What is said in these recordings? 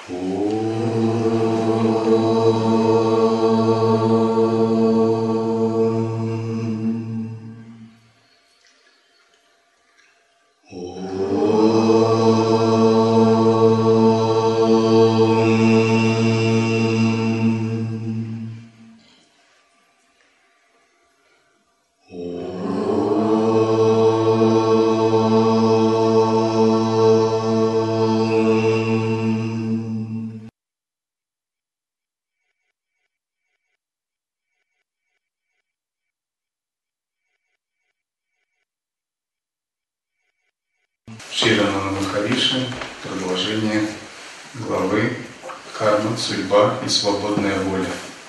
Шри Рамана Махариши, продолжение главы «Карма, судьба и свободная воля».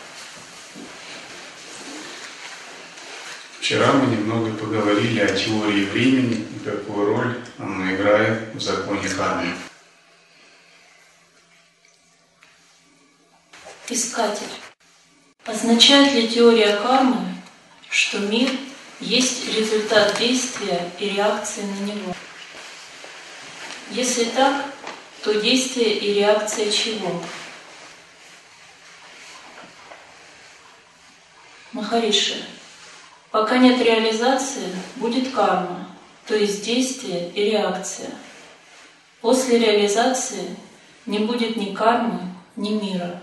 Вчера мы немного поговорили о теории времени и какую роль она играет в законе кармы. Искатель. Означает ли теория кармы, что мир есть результат действия и реакции на него? Если так, то действие и реакция чего? Махариши, пока нет реализации, будет карма, то есть действие и реакция. После реализации не будет ни кармы, ни мира.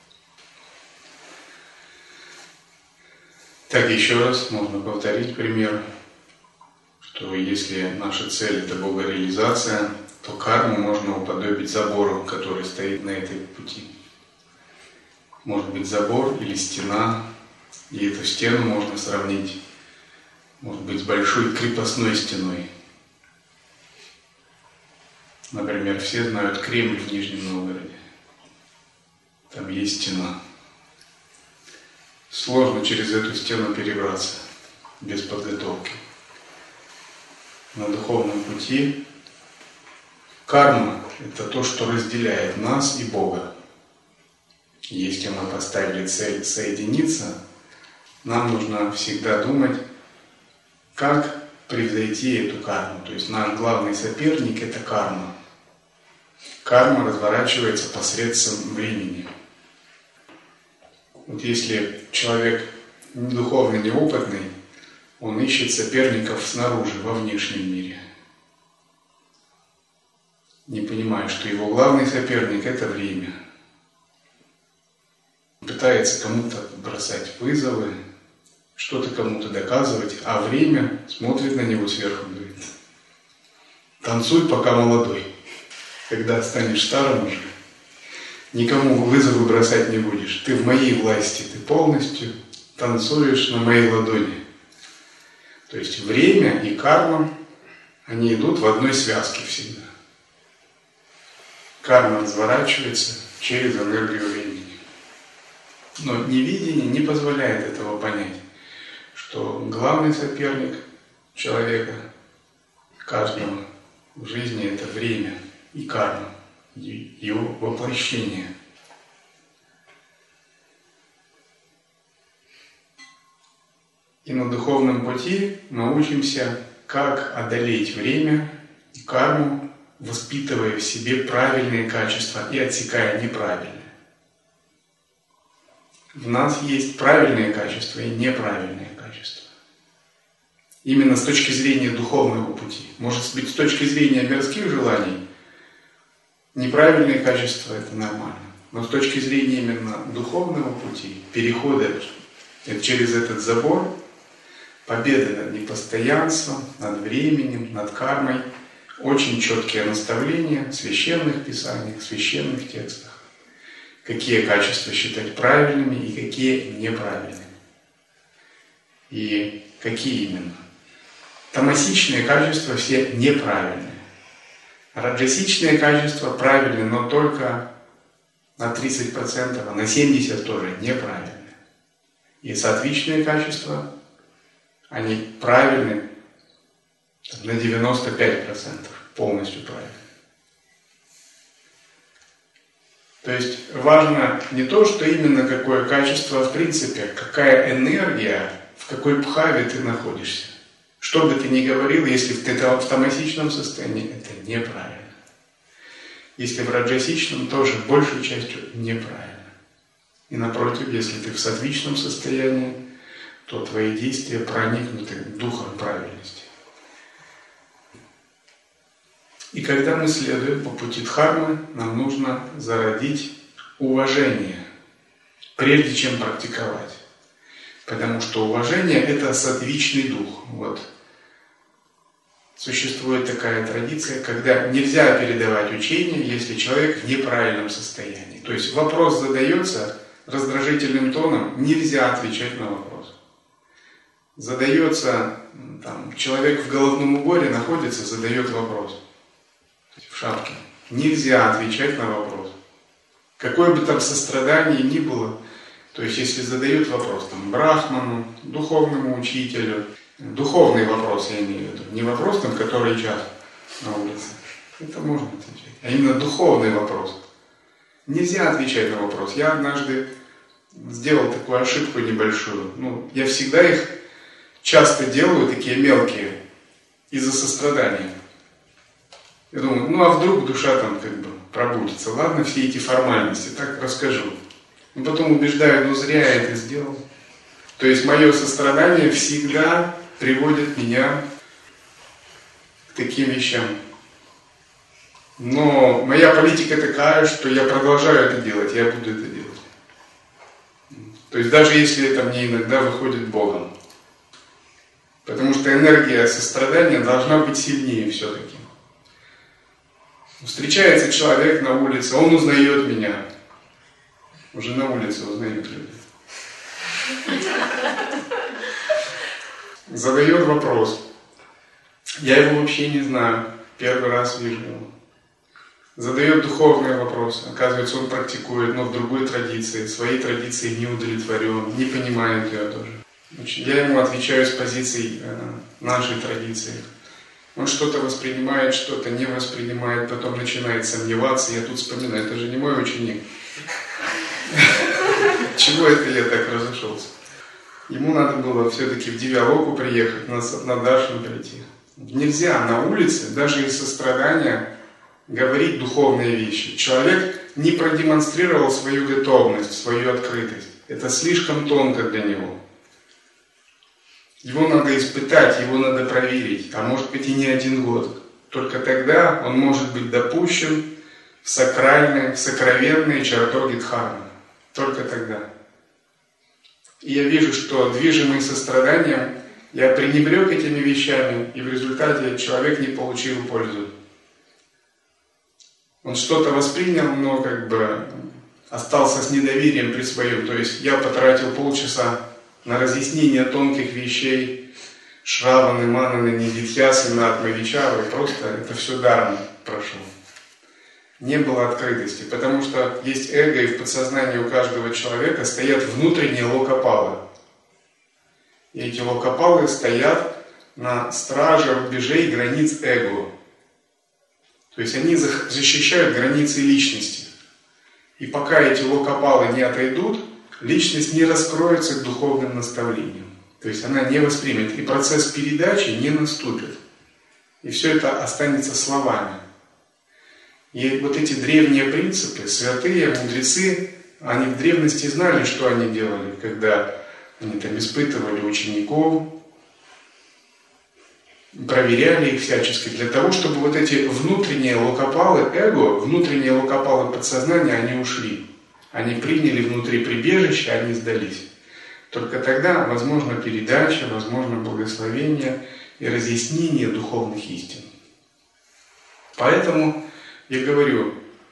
Так, еще раз можно повторить пример, что если наша цель – это богореализация, то карму можно уподобить забору, который стоит на этой пути. Может быть забор или стена, и эту стену можно сравнить, может быть, с большой крепостной стеной. Например, все знают Кремль в Нижнем Новгороде. Там есть стена. Сложно через эту стену перебраться без подготовки. На духовном пути карма – это то, что разделяет нас и Бога. Если мы поставили цель соединиться, нам нужно всегда думать, как превзойти эту карму. То есть наш главный соперник – это карма. Карма разворачивается посредством времени. Вот если человек духовно неопытный, он ищет соперников снаружи, во внешнем мире, не понимая, что его главный соперник – это время. Пытается кому-то бросать вызовы, что-то кому-то доказывать, а время смотрит на него сверху и говорит: танцуй, пока молодой. Когда станешь старым уже, никому вызовы бросать не будешь. Ты в моей власти, ты полностью танцуешь на моей ладони. То есть время и карма, они идут в одной связке всегда. Карма разворачивается через энергию времени. Но невидение не позволяет этого понять, что главный соперник человека, каждого в жизни – это время и карма, его воплощение. И на духовном пути мы учимся, как одолеть время и карму, воспитывая в себе правильные качества и отсекая неправильные. В нас есть правильные качества и неправильные качества. Именно с точки зрения духовного пути. Может быть, с точки зрения мирских желаний, неправильные качества – это нормально. Но с точки зрения именно духовного пути, перехода через этот забор, победа над непостоянством, над временем, над кармой, очень четкие наставления в священных писаниях, в священных текстах. Какие качества считать правильными и какие неправильными. И какие именно? Тамасичные качества все неправильные. Раджасичные качества правильны, но только на 30%, а на 70% тоже неправильные. И сатвичные качества, они правильны на 95%, полностью правильны. То есть важно не то, что именно какое качество, а в принципе, какая энергия, в какой бхаве ты находишься. Что бы ты ни говорил, если ты в тамасичном состоянии, это неправильно. Если в раджасичном, тоже большей частью неправильно. И напротив, если ты в сатвичном состоянии, то твои действия проникнуты духом правильности. И когда мы следуем по пути дхармы, нам нужно зародить уважение, прежде чем практиковать. Потому что уважение – это сатвичный дух. Вот. Существует такая традиция, когда нельзя передавать учение, если человек в неправильном состоянии. То есть вопрос задается раздражительным тоном, нельзя отвечать на вопрос. Задается, человек в головном уборе находится, задает вопрос в шапке. Нельзя отвечать на вопрос. Какое бы там сострадание ни было, то есть если задают вопрос брахману, духовному учителю, духовный вопрос я имею в виду, не вопрос который час на улице, это можно отвечать, а именно духовный вопрос. Нельзя отвечать на вопрос. Я однажды сделал такую ошибку небольшую. Я всегда их часто делаю, такие мелкие, из-за сострадания. Я думаю, а вдруг душа пробудится. Ладно, все эти формальности, так расскажу. Но потом убеждаю, зря я это сделал. То есть мое сострадание всегда приводит меня к таким вещам. Но моя политика такая, что я продолжаю это делать, я буду это делать. То есть даже если это мне иногда выходит Богом. Потому что энергия сострадания должна быть сильнее все-таки. Встречается человек на улице, он узнает меня. Уже на улице узнают люди. Задает вопрос. Я его вообще не знаю. Первый раз вижу его. Задает духовные вопросы. Оказывается, он практикует, но в другой традиции. Своей традиции не удовлетворен, не понимает ее тоже. Я ему отвечаю с позиции нашей традиции. Он что-то воспринимает, что-то не воспринимает, потом начинает сомневаться. Я тут вспоминаю, это же не мой ученик. Чего это я так разошелся? Ему надо было все-таки в Дивьялоку приехать, на Даршан прийти. Нельзя на улице, даже из сострадания, говорить духовные вещи. Человек не продемонстрировал свою готовность, свою открытость. Это слишком тонко для него. Его надо испытать, его надо проверить, а может быть и не 1 год. Только тогда он может быть допущен в сокровенные чертоги дхармы. Только тогда. И я вижу, что движимый состраданием я пренебрег этими вещами, и в результате человек не получил пользу. Он что-то воспринял, но остался с недоверием при своем. То есть я потратил полчаса на разъяснение тонких вещей, Шраваны, Мананы, Нидитхьясаны, Атмавичары, просто это все даром прошло. Не было открытости, потому что есть эго, и в подсознании у каждого человека стоят внутренние локопалы. И эти локопалы стоят на страже рубежей границ эго. То есть они защищают границы личности. И пока эти локопалы не отойдут, личность не раскроется к духовным наставлениям. То есть она не воспримет, и процесс передачи не наступит. И все это останется словами. И вот эти древние принципы, святые, мудрецы, они в древности знали, что они делали, когда они испытывали учеников, проверяли их всячески, для того, чтобы вот эти внутренние локопалы эго, внутренние локопалы подсознания, они ушли. Они приняли внутри прибежище, они сдались. Только тогда возможна передача, возможно благословение и разъяснение духовных истин. Поэтому я говорю,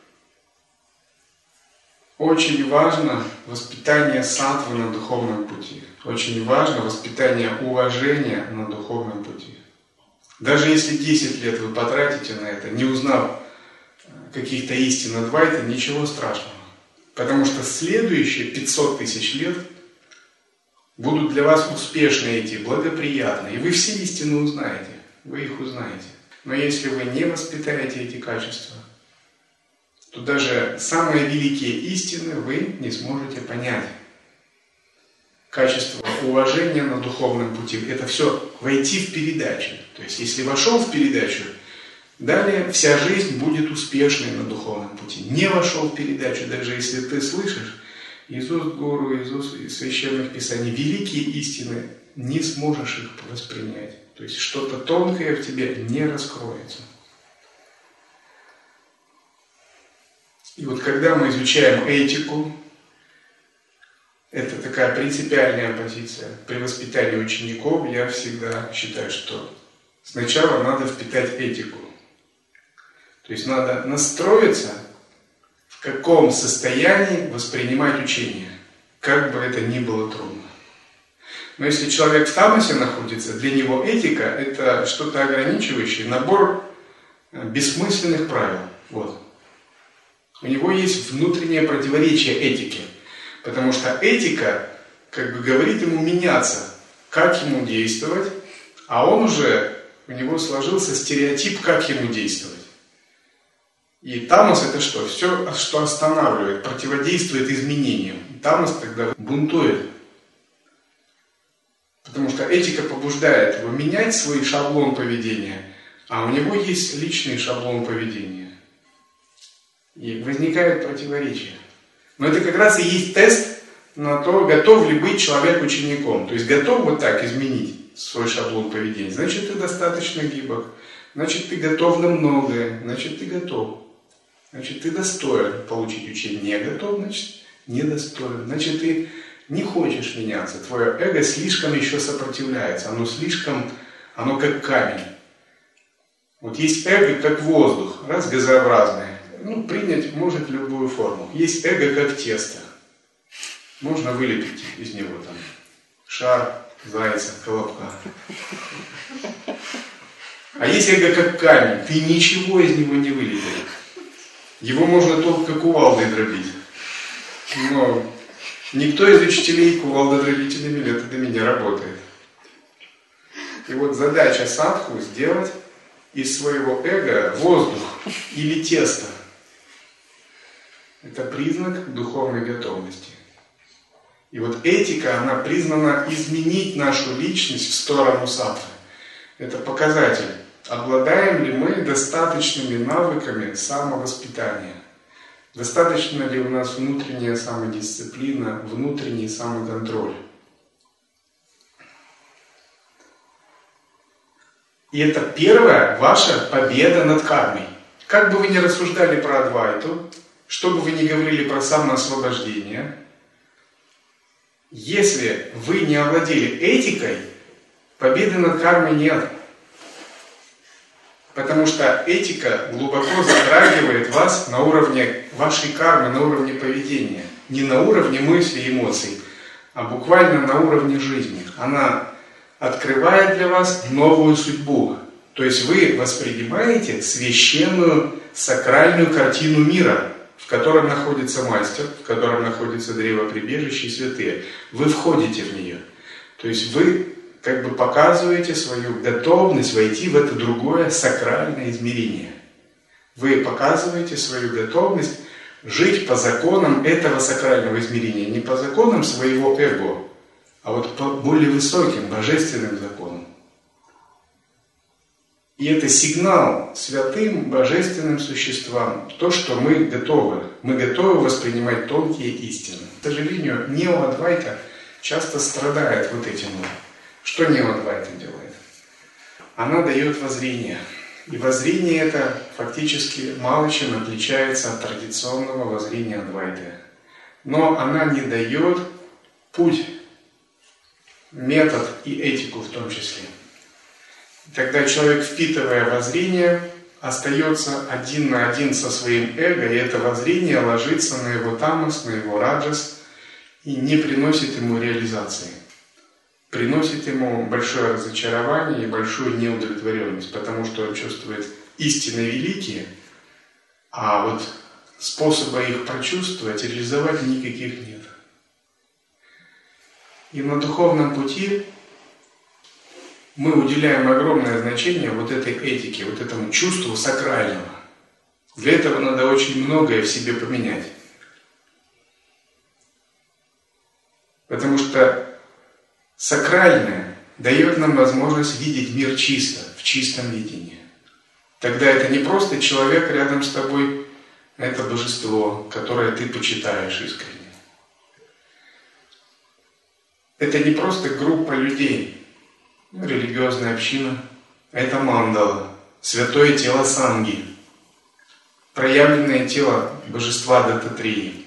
очень важно воспитание саттвы на духовном пути. Очень важно воспитание уважения на духовном пути. Даже если 10 лет вы потратите на это, не узнав каких-то истин Адвайты, ничего страшного. Потому что следующие 500 тысяч лет будут для вас успешны эти, благоприятные. И вы все истины узнаете, вы их узнаете. Но если вы не воспитаете эти качества, то даже самые великие истины вы не сможете понять. Качество уважения на духовном пути – это все войти в передачу. То есть, если вошел в передачу, Далее вся жизнь будет успешной на духовном пути. Не вошел в передачу, даже если ты слышишь из уст гуру, из уст священных писаний великие истины, не сможешь их воспринять. То есть что-то тонкое в тебе не раскроется. И вот когда мы изучаем этику, это такая принципиальная позиция. При воспитании учеников я всегда считаю, что сначала надо впитать этику. То есть надо настроиться, в каком состоянии воспринимать учение, как бы это ни было трудно. Но если человек в тамасе находится, для него этика – это что-то ограничивающее, набор бессмысленных правил. Вот. У него есть внутреннее противоречие этике, потому что этика как бы говорит ему меняться, как ему действовать, а он уже, у него сложился стереотип, как ему действовать. И тамас это что? Все, что останавливает, противодействует изменениям. И тамас тогда бунтует. Потому что этика побуждает его менять свой шаблон поведения, а у него есть личный шаблон поведения. И возникает противоречие. Но это как раз и есть тест на то, готов ли быть человек учеником. То есть готов вот так изменить свой шаблон поведения. Значит, ты достаточно гибок. Значит, ты готов на многое. Значит, ты готов. Значит, ты достоин получить учение. Не готов, значит, недостоин. Значит, ты не хочешь меняться. Твое эго слишком еще сопротивляется. Оно как камень. Вот есть эго как воздух, раз газообразное. Принять может любую форму. Есть эго как тесто. Можно вылепить из него там шар, зайца, колобка. А есть эго как камень. Ты ничего из него не вылепишь. Его можно только кувалдой дробить. Но никто из учителей кувалдодробительными методами не работает. И вот задача садху сделать из своего эго воздух или тесто. Это признак духовной готовности. И вот этика, она признана изменить нашу личность в сторону саттвы. Это показатель, обладаем ли мы достаточными навыками самовоспитания. Достаточно ли у нас внутренняя самодисциплина, внутренний самоконтроль. И это первая ваша победа над кармой. Как бы вы ни рассуждали про Адвайту, что бы вы ни говорили про самоосвобождение, если вы не овладели этикой, победы над кармой нет. Потому что этика глубоко затрагивает вас на уровне вашей кармы, на уровне поведения. Не на уровне мыслей и эмоций, а буквально на уровне жизни. Она открывает для вас новую судьбу. То есть вы воспринимаете священную, сакральную картину мира, в котором находится мастер, в котором находится древоприбежище и святые. Вы входите в нее. То есть вы как бы показываете свою готовность войти в это другое сакральное измерение. Вы показываете свою готовность жить по законам этого сакрального измерения. Не по законам своего эго, а вот по более высоким, божественным законам. И это сигнал святым, божественным существам, то, что мы готовы. Мы готовы воспринимать тонкие истины. К сожалению, неоадвайта часто страдает вот этим. Что неоадвайта делает? Она дает воззрение. И воззрение это фактически мало чем отличается от традиционного воззрения адвайты. Но она не дает путь, метод и этику в том числе. Тогда человек, впитывая воззрение, остается один на один со своим эго, и это воззрение ложится на его тамас, на его раджас и не приносит ему реализации. Приносит ему большое разочарование и большую неудовлетворенность, потому что он чувствует истины великие, а вот способа их прочувствовать, реализовать никаких нет. И на духовном пути мы уделяем огромное значение вот этой этике, вот этому чувству сакрального. Для этого надо очень многое в себе поменять. Потому что сакральное дает нам возможность видеть мир чисто, в чистом видении. Тогда это не просто человек рядом с тобой, а это божество, которое ты почитаешь искренне. Это не просто группа людей, религиозная община, а это мандала, святое тело Санги, проявленное тело божества Даттатрии.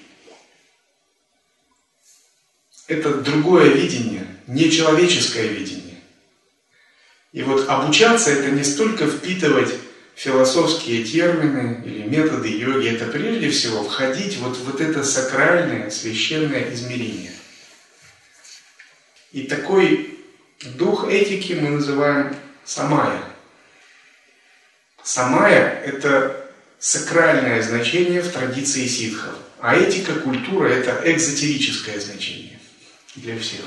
Это другое видение, нечеловеческое видение. И вот обучаться — это не столько впитывать философские термины или методы йоги, это прежде всего входить вот в это сакральное, священное измерение. И такой дух этики мы называем самая. Самая — это сакральное значение в традиции ситхов, а этика, культура — это экзотерическое значение для всех.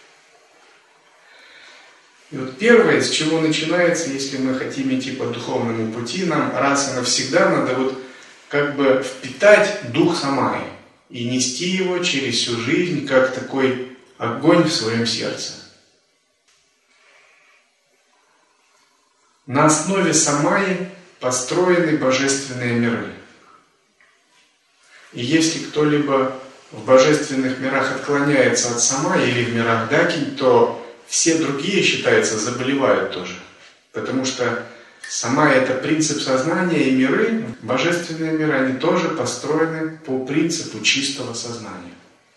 И вот первое, с чего начинается, если мы хотим идти по духовному пути, нам раз и навсегда надо вот как бы впитать дух самаи и нести его через всю жизнь, как такой огонь в своем сердце. На основе самаи построены божественные миры. И если кто-либо в божественных мирах отклоняется от самаи или в мирах дакинь, то все другие, считается, заболевают тоже. Потому что самая — это принцип сознания, и миры, божественные миры, они тоже построены по принципу чистого сознания.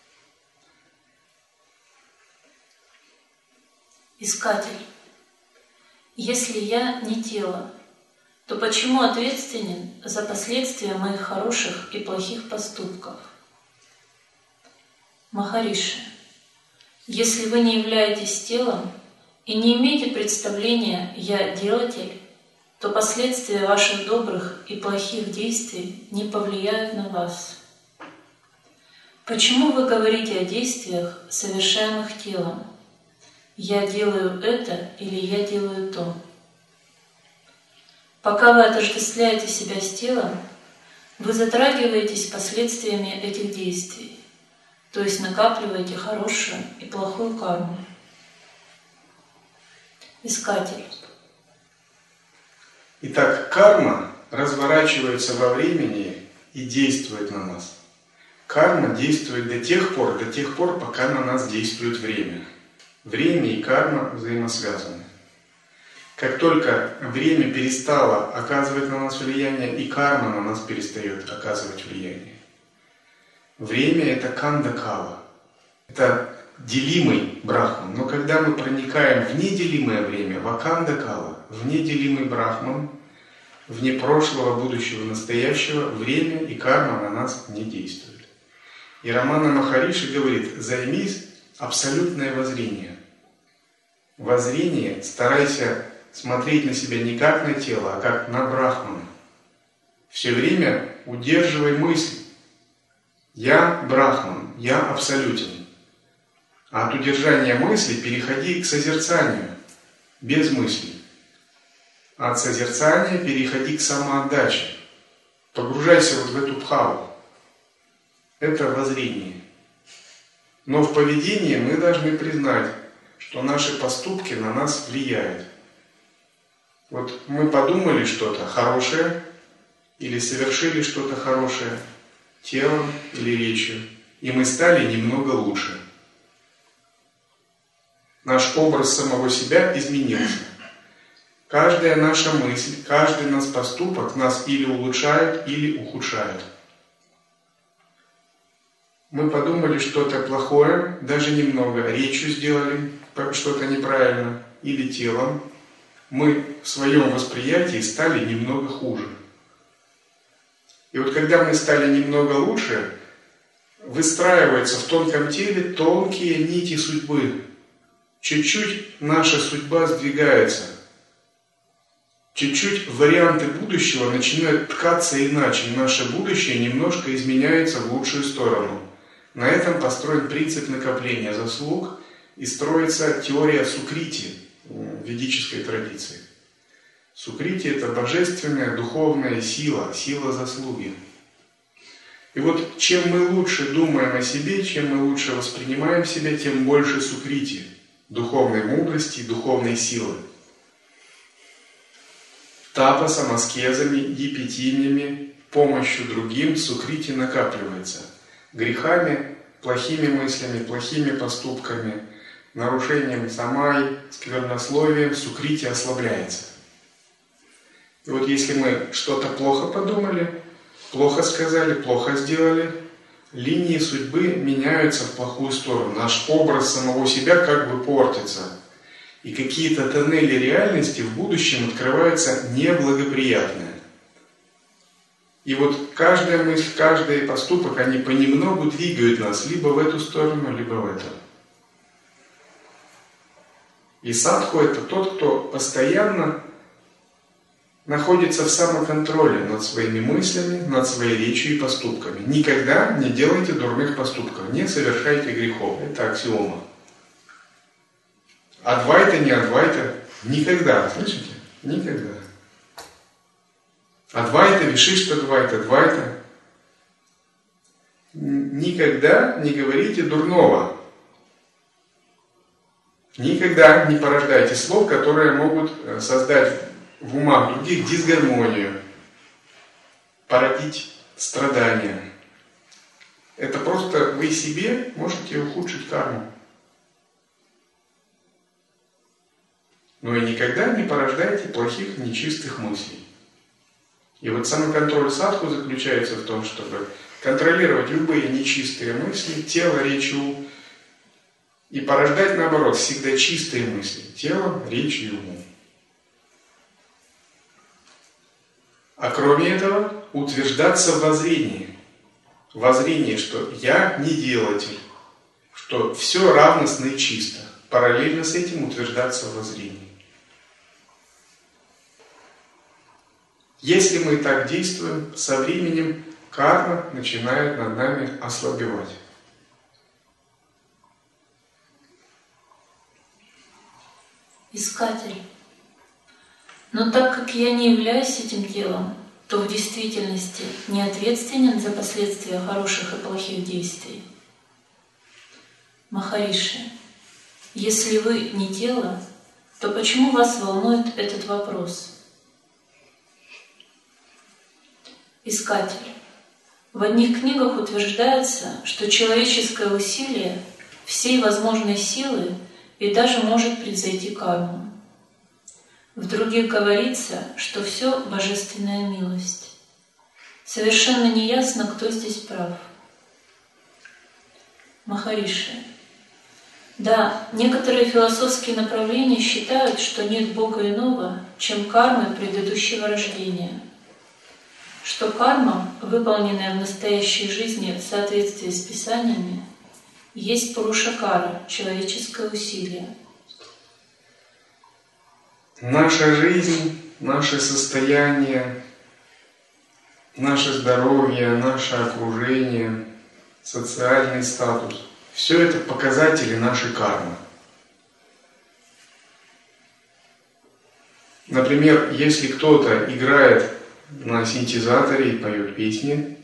Искатель. Если я не тело, то почему ответственен за последствия моих хороших и плохих поступков? Махариши. Если вы не являетесь телом и не имеете представления «я делатель», то последствия ваших добрых и плохих действий не повлияют на вас. Почему вы говорите о действиях, совершаемых телом? «Я делаю это» или «я делаю то». Пока вы отождествляете себя с телом, вы затрагиваетесь последствиями этих действий, то есть накапливаете хорошую и плохую карму. Искатель. Итак, карма разворачивается во времени и действует на нас. Карма действует до тех пор, пока на нас действует время. Время и карма взаимосвязаны. Как только время перестало оказывать на нас влияние, и карма на нас перестает оказывать влияние. Время — это канда-кала, это делимый брахман. Но когда мы проникаем в неделимое время, в аканда-кала, в неделимый брахман, вне прошлого, будущего, настоящего, время и карма на нас не действуют. И Рамана Махариши говорит: займись абсолютное воззрение. Воззрение, старайся смотреть на себя не как на тело, а как на брахмана. Все время удерживай мысль: я брахман, я абсолютен. А от удержания мысли переходи к созерцанию, без мысли. От созерцания переходи к самоотдаче. Погружайся вот в эту бхаву. Это воззрение. Но в поведении мы должны признать, что наши поступки на нас влияют. Вот мы подумали что-то хорошее или совершили что-то хорошее телом или речью, и мы стали немного лучше. Наш образ самого себя изменился. Каждая наша мысль, каждый наш поступок нас или улучшают, или ухудшают. Мы подумали что-то плохое, даже немного, речью сделали что-то неправильно, или телом. Мы в своем восприятии стали немного хуже. И вот когда мы стали немного лучше, выстраиваются в тонком теле тонкие нити судьбы. Чуть-чуть наша судьба сдвигается. Чуть-чуть варианты будущего начинают ткаться иначе. Наше будущее немножко изменяется в лучшую сторону. На этом построен принцип накопления заслуг и строится теория сукрити в ведической традиции. Сукрити — это божественная духовная сила, сила заслуги. И вот чем мы лучше думаем о себе, чем мы лучше воспринимаем себя, тем больше сукрити, духовной мудрости, духовной силы. Тапасом, аскезами, епитимиями, помощью другим сукрити накапливается. Грехами, плохими мыслями, плохими поступками, нарушением самай, сквернословием сукрити ослабляется. И вот если мы что-то плохо подумали, плохо сказали, плохо сделали, линии судьбы меняются в плохую сторону. Наш образ самого себя как бы портится. И какие-то тоннели реальности в будущем открываются неблагоприятные. И вот каждая мысль, каждый поступок, они понемногу двигают нас либо в эту сторону, либо в эту. И садху — это тот, кто постоянно находится в самоконтроле над своими мыслями, над своей речью и поступками. Никогда не делайте дурных поступков, не совершайте грехов. Это аксиома. Адвайта, не адвайта, никогда, слышите? Никогда. Адвайта, вишишта адвайта, адвайта. Никогда не говорите дурного. Никогда не порождайте слов, которые могут создать в умах других дисгармонию, породить страдания. Это просто вы себе можете ухудшить карму. Но и никогда не порождайте плохих, нечистых мыслей. И вот самоконтроль садху заключается в том, чтобы контролировать любые нечистые мысли, тело, речь, ум, и порождать, наоборот, всегда чистые мысли, телом, речью и умом. А кроме этого, утверждаться в воззрении. Воззрение, что я не делатель, что все равностно и чисто. Параллельно с этим утверждаться в воззрении. Если мы так действуем, со временем карма начинает над нами ослабевать. Искатель. Но так как я не являюсь этим телом, то в действительности не ответственен за последствия хороших и плохих действий. Махариши, если вы не тело, то почему вас волнует этот вопрос? Искатель. В одних книгах утверждается, что человеческое усилие всей возможной силы и даже может превзойти карму. В других говорится, что все божественная милость. Совершенно неясно, кто здесь прав. Махариши. Да, некоторые философские направления считают, что нет Бога иного, чем кармы предыдущего рождения. Что карма, выполненная в настоящей жизни в соответствии с Писаниями, есть пурушакара, человеческое усилие. Наша жизнь, наше состояние, наше здоровье, наше окружение, социальный статус – все это показатели нашей кармы. Например, если кто-то играет на синтезаторе и поет песни,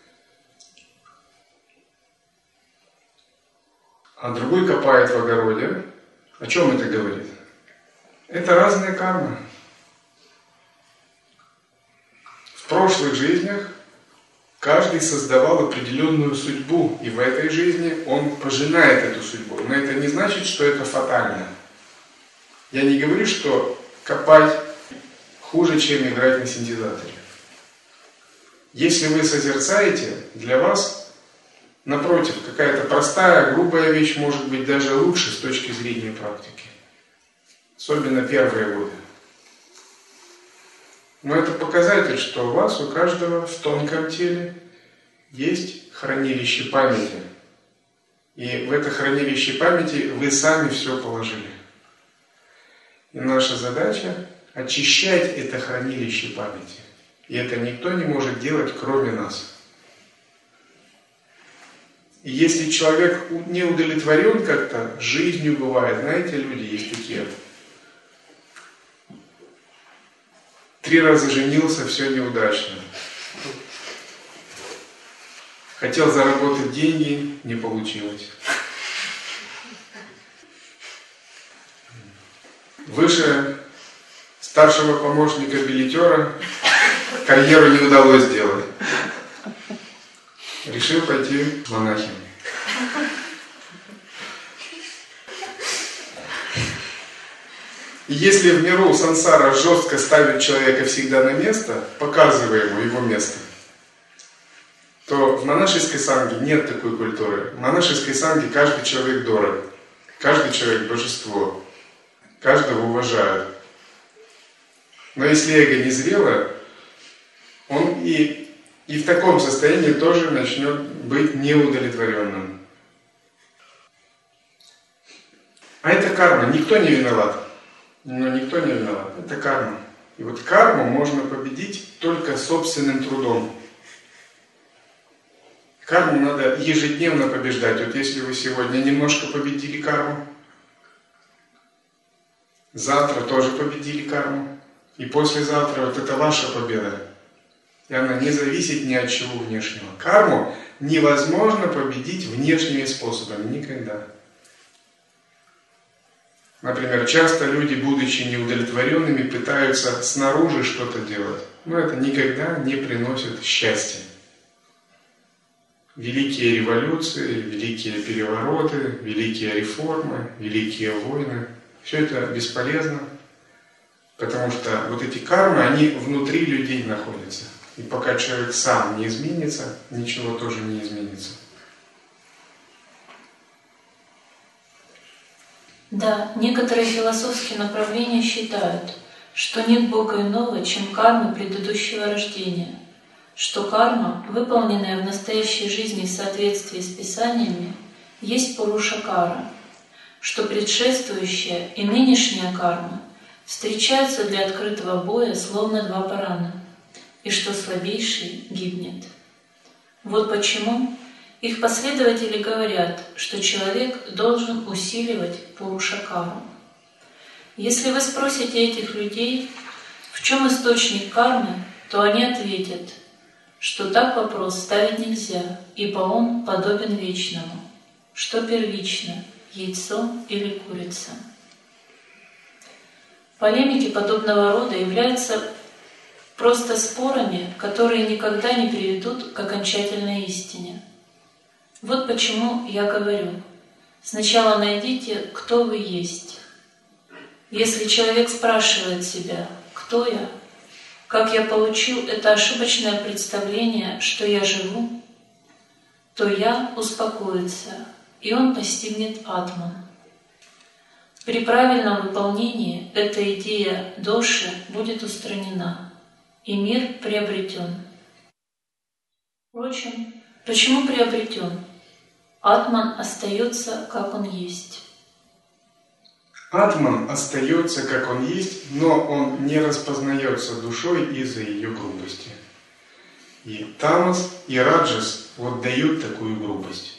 а другой копает в огороде, о чем это говорит? Это разные кармы. В прошлых жизнях каждый создавал определенную судьбу, и в этой жизни он пожинает эту судьбу. Но это не значит, что это фатально. Я не говорю, что копать хуже, чем играть на синтезаторе. Если вы созерцаете, для вас, напротив, какая-то простая, грубая вещь может быть даже лучше с точки зрения практики. Особенно первые годы. Но это показатель, что у вас, у каждого в тонком теле есть хранилище памяти. И в это хранилище памяти вы сами все положили. И наша задача – очищать это хранилище памяти. И это никто не может делать, кроме нас. И если человек не удовлетворен как-то жизнью, бывает, знаете, люди есть такие. 3 раза женился, все неудачно. Хотел заработать деньги, не получилось. Выше старшего помощника билетера, карьеру не удалось сделать. Решил пойти в монахи. И если в миру сансара жестко ставит человека всегда на место, показывая ему его место, то в монашеской санге нет такой культуры. В монашеской санге каждый человек дорог, каждый человек божество, каждого уважают. Но если эго не зрело, он и в таком состоянии тоже начнет быть неудовлетворенным. А это карма, никто не виноват. Но никто не виноват, это карма. И вот карму можно победить только собственным трудом. Карму надо ежедневно побеждать. Вот если вы сегодня немножко победили карму, завтра тоже победили карму, и послезавтра вот это ваша победа. И она не зависит ни от чего внешнего. Карму невозможно победить внешними способами, никогда. Например, часто люди, будучи неудовлетворенными, пытаются снаружи что-то делать. Но это никогда не приносит счастья. Великие революции, великие перевороты, великие реформы, великие войны – все это бесполезно, потому что вот эти кармы, они внутри людей находятся. И пока человек сам не изменится, ничего тоже не изменится. Да, некоторые философские направления считают, что нет Бога иного, чем кармы предыдущего рождения, что карма, выполненная в настоящей жизни в соответствии с Писаниями, есть Пурушакара, что предшествующая и нынешняя карма встречаются для открытого боя словно два барана, и что слабейший гибнет. Вот почему их последователи говорят, что человек должен усиливать Пурушакару. Если вы спросите этих людей, в чем источник кармы, то они ответят, что так вопрос ставить нельзя, ибо он подобен вечному. Что первично, яйцо или курица? Полемики подобного рода являются просто спорами, которые никогда не приведут к окончательной истине. Вот почему я говорю, сначала найдите, кто вы есть. Если человек спрашивает себя, кто я, как я получил это ошибочное представление, что я живу, то я успокоится, и он постигнет атман. При правильном выполнении эта идея доши будет устранена, и мир приобретен. Впрочем, почему приобретен? Атман остается, как он есть. Атман остается, как он есть, но он не распознается душой из-за ее грубости. И тамас, и раджас вот дают такую грубость.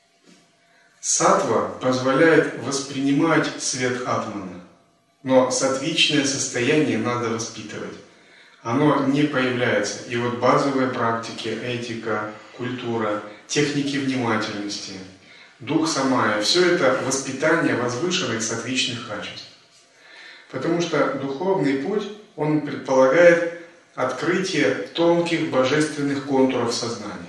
Саттва позволяет воспринимать свет атмана, но саттвичное состояние надо воспитывать. Оно не появляется. И вот базовые практики, этика, культура, техники внимательности, дух самая, все это воспитание возвышенных саттвичных качеств. Потому что духовный путь, он предполагает открытие тонких божественных контуров сознания.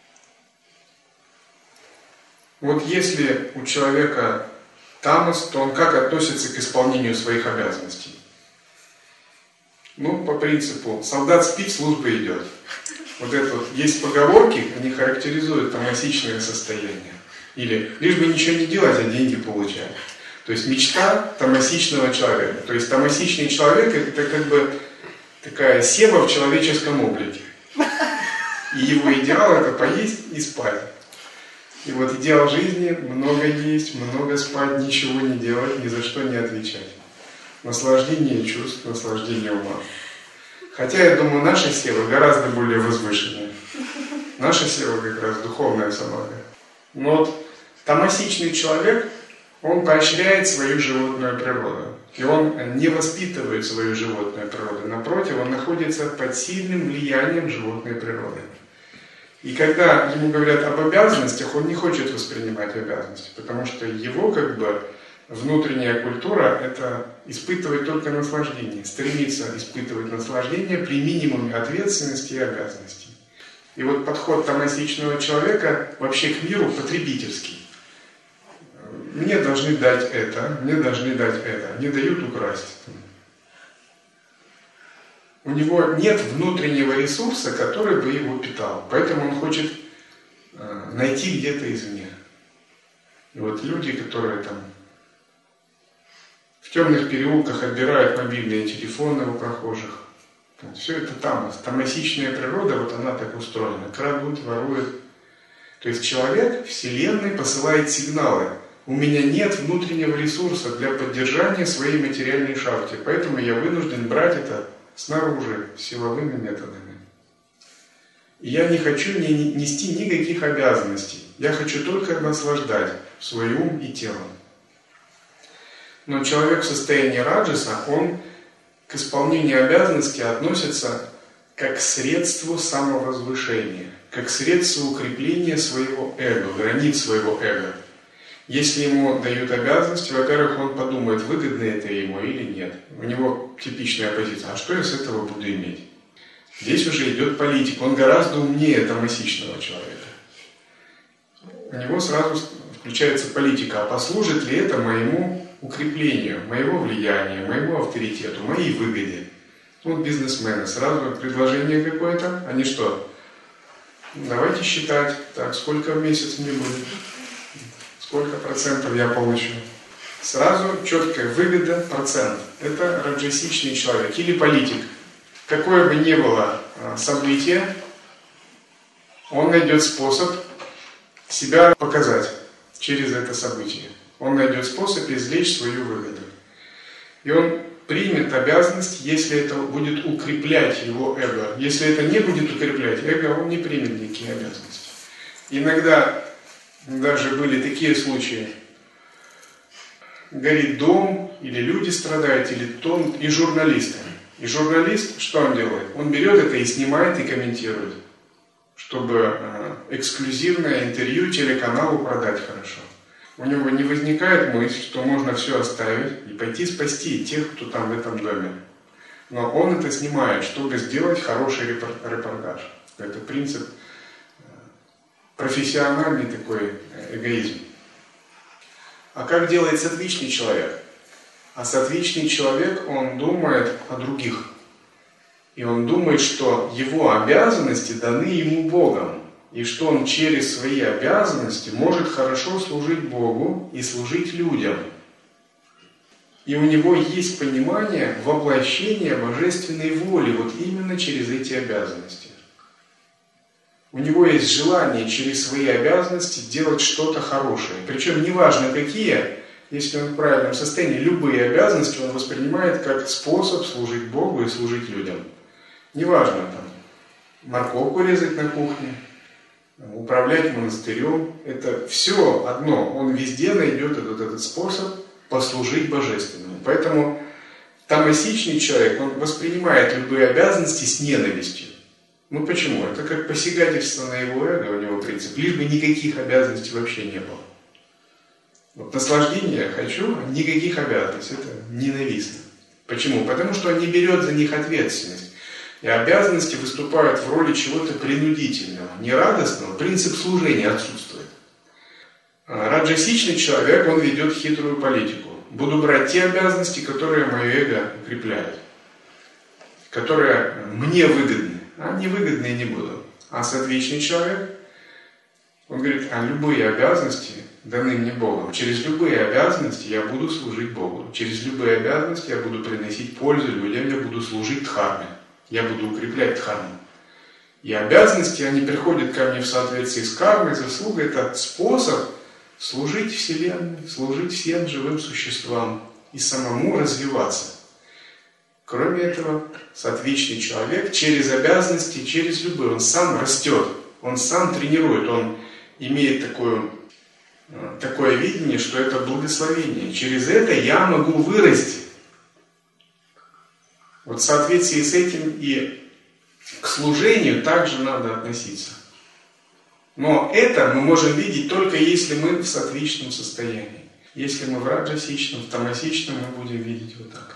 Вот если у человека тамас, то он как относится к исполнению своих обязанностей? Ну, по принципу, солдат спит, служба идет. Вот это вот, есть поговорки, они характеризуют тамасичное состояние. Или лишь бы ничего не делать, а деньги получать. То есть мечта тамасичного человека. То есть тамасичный человек — это как бы такая сева в человеческом облике. И его идеал — это поесть и спать. И вот идеал жизни — много есть, много спать, ничего не делать, ни за что не отвечать. Наслаждение чувств, наслаждение ума. Хотя, я думаю, наша сева гораздо более возвышенная. Наша сева как раз духовная самадха. Но вот тамасичный человек, он поощряет свою животную природу. И он не воспитывает свою животную природу. Напротив, он находится под сильным влиянием животной природы. И когда ему говорят об обязанностях, он не хочет воспринимать обязанности, потому что его как бы Внутренняя культура – это испытывать только наслаждение, стремиться испытывать наслаждение при минимуме ответственности и обязанностей. И вот подход томасичного человека вообще к миру потребительский. Мне должны дать это, мне должны дать это, мне дают украсть. У него нет внутреннего ресурса, который бы его питал, поэтому он хочет найти где-то извне. И вот люди, которые там в темных переулках отбирают мобильные телефоны у прохожих. Все это там. Томасичная природа, вот она так устроена. Крадут, воруют. То есть человек Вселенной посылает сигналы. У меня нет внутреннего ресурса для поддержания своей материальной шахты. Поэтому я вынужден брать это снаружи, силовыми методами. И я не хочу нести никаких обязанностей. Я хочу только наслаждать свой ум и тело. Но человек в состоянии раджаса, он к исполнению обязанностей относится как к средству самовозвышения, как к средству укрепления своего эго, границ своего эго. Если ему дают обязанности, во-первых, он подумает, выгодно это ему или нет. У него типичная позиция, а что я с этого буду иметь? Здесь уже идет политик, он гораздо умнее томасичного человека. У него сразу включается политика, а послужит ли это моему укреплению, моего влияния, моему авторитету, моей выгоде. Вот бизнесмены, сразу предложение какое-то, они что? Давайте считать, так, сколько в месяц мне будет, сколько процентов я получу. Сразу четкая выгода, процент. Это раджасичный человек или политик. Какое бы ни было событие, он найдет способ себя показать через это событие. Он найдет способ извлечь свою выгоду. И он примет обязанность, если это будет укреплять его эго. Если это не будет укреплять эго, он не примет никакие обязанности. Иногда даже были такие случаи. Горит дом, или люди страдают, или тон, и журналисты. И журналист, что он делает? Он берет это и снимает, и комментирует, чтобы эксклюзивное интервью телеканалу продать хорошо. У него не возникает мысль, что можно все оставить и пойти спасти тех, кто там в этом доме. Но он это снимает, чтобы сделать хороший репортаж. Это принцип, профессиональный такой эгоизм. А как делает саттвичный человек? А саттвичный человек, он думает о других. И он думает, что его обязанности даны ему Богом. И что он через свои обязанности может хорошо служить Богу и служить людям. И у него есть понимание воплощения божественной воли вот именно через эти обязанности. У него есть желание через свои обязанности делать что-то хорошее. Причем неважно какие, если он в правильном состоянии, любые обязанности он воспринимает как способ служить Богу и служить людям. Неважно там, морковку резать на кухне, управлять монастырем, это все одно. Он везде найдет этот способ послужить божественному. Поэтому томасичный человек, он воспринимает любые обязанности с ненавистью. Ну почему? Это как посягательство на его эго, у него принцип. Лишь бы никаких обязанностей вообще не было. Вот наслаждение хочу, а никаких обязанностей. Это ненавистно. Почему? Потому что он не берет за них ответственность. И обязанности выступают в роли чего-то принудительного, нерадостного. Принцип служения отсутствует. Раджасичный человек, он ведет хитрую политику. Буду брать те обязанности, которые мое эго укрепляют. Которые мне выгодны. А невыгодные не буду. А саттвичный человек, он говорит, а любые обязанности даны мне Богом. Через любые обязанности я буду служить Богу. Через любые обязанности я буду приносить пользу людям, я буду служить дхарме. Я буду укреплять дхарму. И обязанности, они приходят ко мне в соответствии с кармой, заслуга. Это способ служить Вселенной, служить всем живым существам и самому развиваться. Кроме этого, саттвичный человек через обязанности, через любые, он сам растет, он сам тренирует, он имеет такое видение, что это благословение. Через это я могу вырасти. Вот в соответствии с этим и к служению также надо относиться. Но это мы можем видеть только если мы в саттвичном состоянии. Если мы в раджасичном, в тамасичном, мы будем видеть вот так.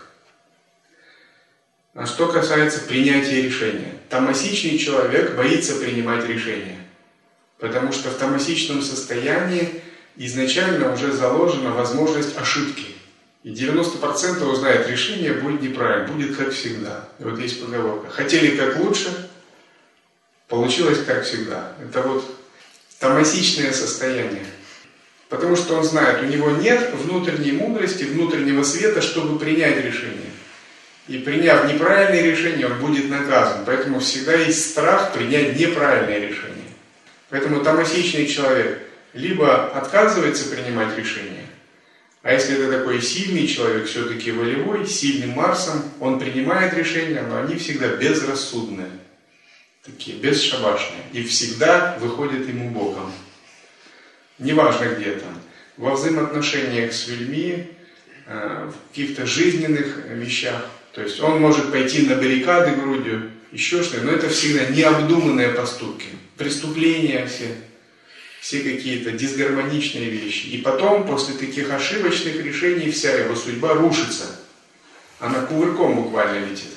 А что касается принятия решения. Тамасичный человек боится принимать решения. Потому что в тамасичном состоянии изначально уже заложена возможность ошибки. И 90% узнает, решение будет неправильно, будет как всегда. И вот есть поговорка. Хотели как лучше, получилось как всегда. Это вот тамасичное состояние. Потому что он знает, у него нет внутренней мудрости, внутреннего света, чтобы принять решение. И приняв неправильное решение, он будет наказан. Поэтому всегда есть страх принять неправильное решение. Поэтому тамасичный человек либо отказывается принимать решение, а если это такой сильный человек, все-таки волевой, с сильным Марсом, он принимает решения, но они всегда безрассудные, такие бесшабашные, и всегда выходят ему боком. Неважно где там, во взаимоотношениях с людьми, в каких-то жизненных вещах. То есть он может пойти на баррикады грудью, еще что-то, но это всегда необдуманные поступки, преступления все какие-то дисгармоничные вещи. И потом, после таких ошибочных решений, вся его судьба рушится. Она кувырком буквально летит.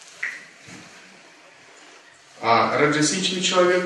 А раджасичный человек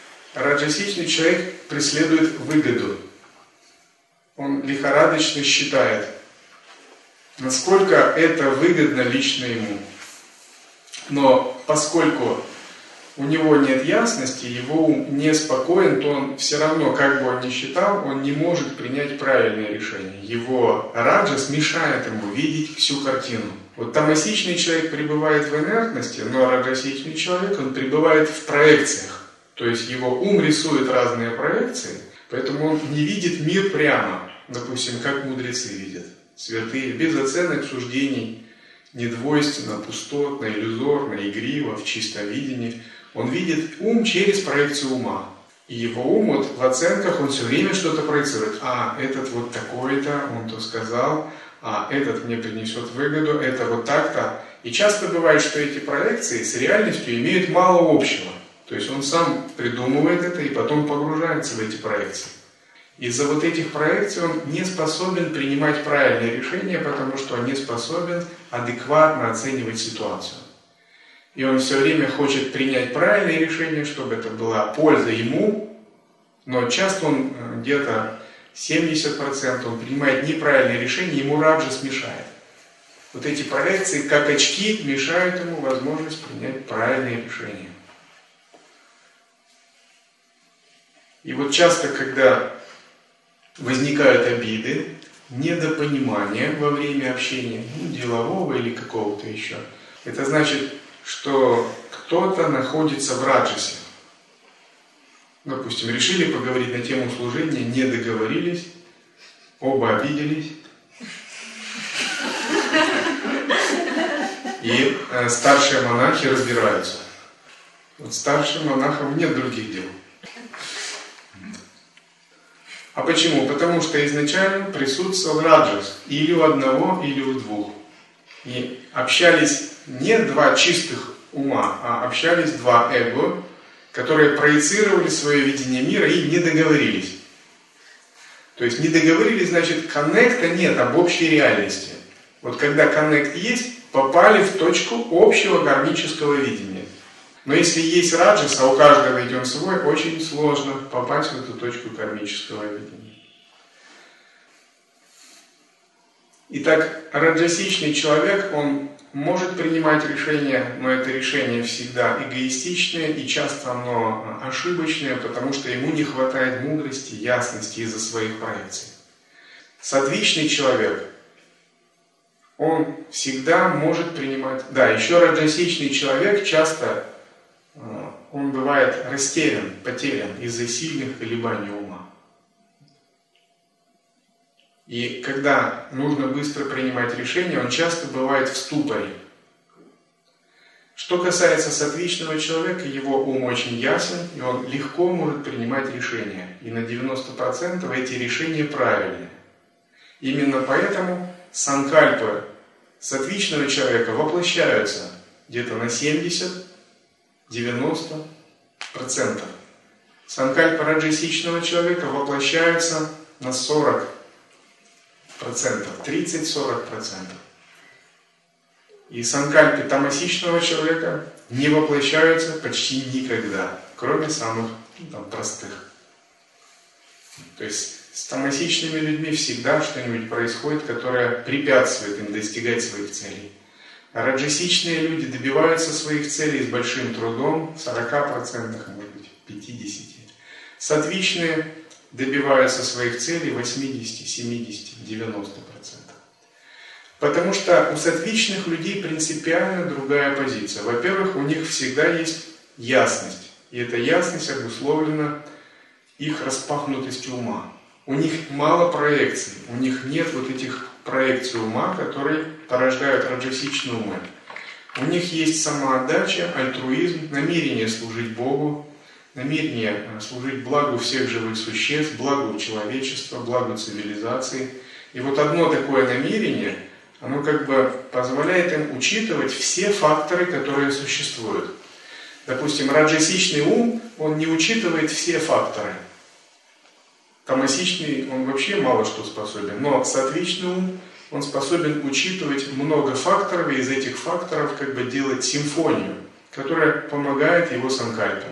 преследует выгоду. Он лихорадочно считает, насколько это выгодно лично ему. Но поскольку у него нет ясности, его ум неспокоен, то он все равно, как бы он ни считал, он не может принять правильное решение. Его раджас мешает ему видеть всю картину. Вот тамасичный человек пребывает в инертности, но раджасичный человек, он пребывает в проекциях. То есть его ум рисует разные проекции, поэтому он не видит мир прямо, допустим, как мудрецы видят. Святые, без оценок, суждений, недвойственно, пустотно, иллюзорно, игриво, в чистом видении. Он видит ум через проекцию ума. И его ум вот в оценках, он все время что-то проецирует. А, этот вот такой-то, он то сказал, а этот мне принесет выгоду, это вот так-то. И часто бывает, что эти проекции с реальностью имеют мало общего. То есть он сам придумывает это и потом погружается в эти проекции. Из-за вот этих проекций он не способен принимать правильные решения, потому что он не способен адекватно оценивать ситуацию. И он все время хочет принять правильное решение, чтобы это была польза ему, но часто он где-то 70% он принимает неправильное решение, ему раджас мешает. Вот эти проекции, как очки, мешают ему возможность принять правильное решение. И вот часто, когда возникают обиды, недопонимания во время общения, делового или какого-то еще, это значит, что кто-то находится в раджасе. Допустим, решили поговорить на тему служения, не договорились, оба обиделись. И старшие монахи разбираются. Вот старшим монахам нет других дел. А почему? Потому что изначально присутствовал раджас или у одного, или у двух. И общались не два чистых ума, а общались два эго, которые проецировали свое видение мира и не договорились. То есть не договорились, значит, коннекта нет об общей реальности. Вот когда коннект есть, попали в точку общего кармического видения. Но если есть раджас, а у каждого ведь он свой, очень сложно попасть в эту точку кармического видения. Итак, раджасичный человек, он может принимать решения, но это решение всегда эгоистичное и часто оно ошибочное, потому что ему не хватает мудрости, ясности из-за своих проекций. Сатвичный человек, он всегда может принимать... Да, еще раджасичный человек часто... он бывает растерян, потерян из-за сильных колебаний ума. И когда нужно быстро принимать решения, он часто бывает в ступоре. Что касается сатвичного человека, его ум очень ясен, и он легко может принимать решения. И на 90% эти решения правильные. Именно поэтому санкальпы сатвичного человека воплощаются где-то на 70-90%. Санкальпа раджасичного человека воплощаются на 40%. 30-40%. И санкальпы тамасичного человека не воплощаются почти никогда, кроме самых простых. То есть с тамасичными людьми всегда что-нибудь происходит, которое препятствует им достигать своих целей. А раджасичные люди добиваются своих целей с большим трудом, 40%, может быть, 50%. Сатвичные добиваются своих целей 80, 70, 90%. Потому что у сатвичных людей принципиально другая позиция. Во-первых, у них всегда есть ясность. И эта ясность обусловлена их распахнутостью ума. У них мало проекций, у них нет вот этих проекций ума, которые порождают раджасичные умы. У них есть самоотдача, альтруизм, намерение служить Богу, намерение служить благу всех живых существ, благу человечества, благу цивилизации. И вот одно такое намерение, оно как бы позволяет им учитывать все факторы, которые существуют. Допустим, раджасичный ум, он не учитывает все факторы. Тамасичный, он вообще мало что способен, но сатвичный ум, он способен учитывать много факторов, и из этих факторов как бы делать симфонию, которая помогает его санкальпе.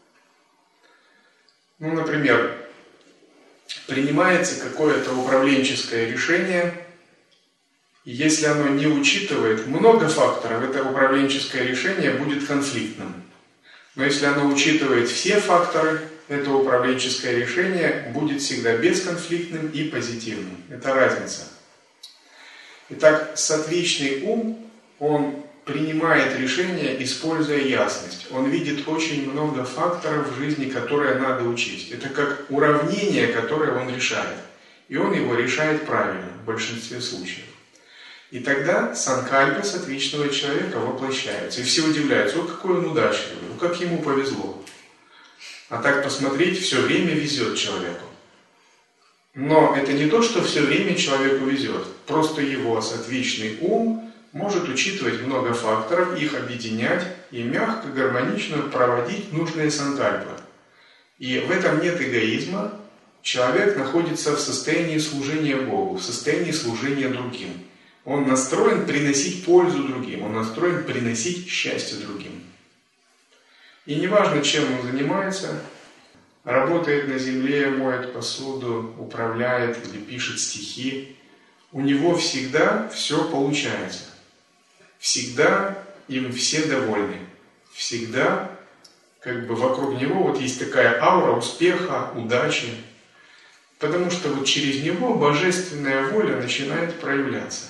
Ну, например, принимается какое-то управленческое решение, и если оно не учитывает много факторов, это управленческое решение будет конфликтным. Но если оно учитывает все факторы, это управленческое решение будет всегда бесконфликтным и позитивным. Это разница. Итак, сатвичный ум, он принимает решения, используя ясность. Он видит очень много факторов в жизни, которые надо учесть. Это как уравнение, которое он решает. И он его решает правильно в большинстве случаев. И тогда санкальпы сатвичного человека воплощаются. И все удивляются, о, какой он удачливый, о, как ему повезло. А так посмотреть, все время везет человеку. Но это не то, что все время человеку везет. Просто его сатвичный ум может учитывать много факторов, их объединять и мягко, гармонично проводить нужные санкальпы. И в этом нет эгоизма. Человек находится в состоянии служения Богу, в состоянии служения другим. Он настроен приносить пользу другим, он настроен приносить счастье другим. И неважно, чем он занимается, работает на земле, моет посуду, управляет или пишет стихи, у него всегда все получается. Всегда им все довольны. Всегда как бы вокруг него вот есть такая аура успеха, удачи. Потому что вот через него божественная воля начинает проявляться.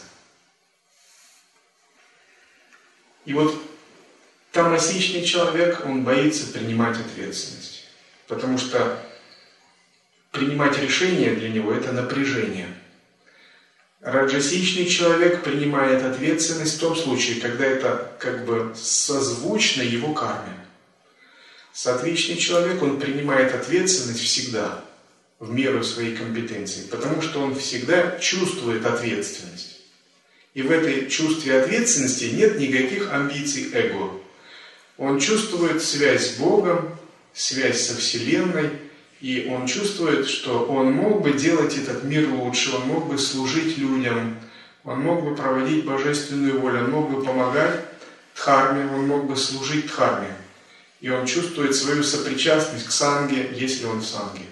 И вот тамасичный человек, он боится принимать ответственность. Потому что принимать решение для него – это напряжение. Раджасичный человек принимает ответственность в том случае, когда это как бы созвучно его карме. Сатвичный человек, он принимает ответственность всегда, в меру своей компетенции, потому что он всегда чувствует ответственность. И в этой чувстве ответственности нет никаких амбиций эго. Он чувствует связь с Богом, связь со Вселенной, и он чувствует, что он мог бы делать этот мир лучше, он мог бы служить людям, он мог бы проводить божественную волю, он мог бы помогать дхарме, он мог бы служить дхарме. И он чувствует свою сопричастность к санге, если он в санге.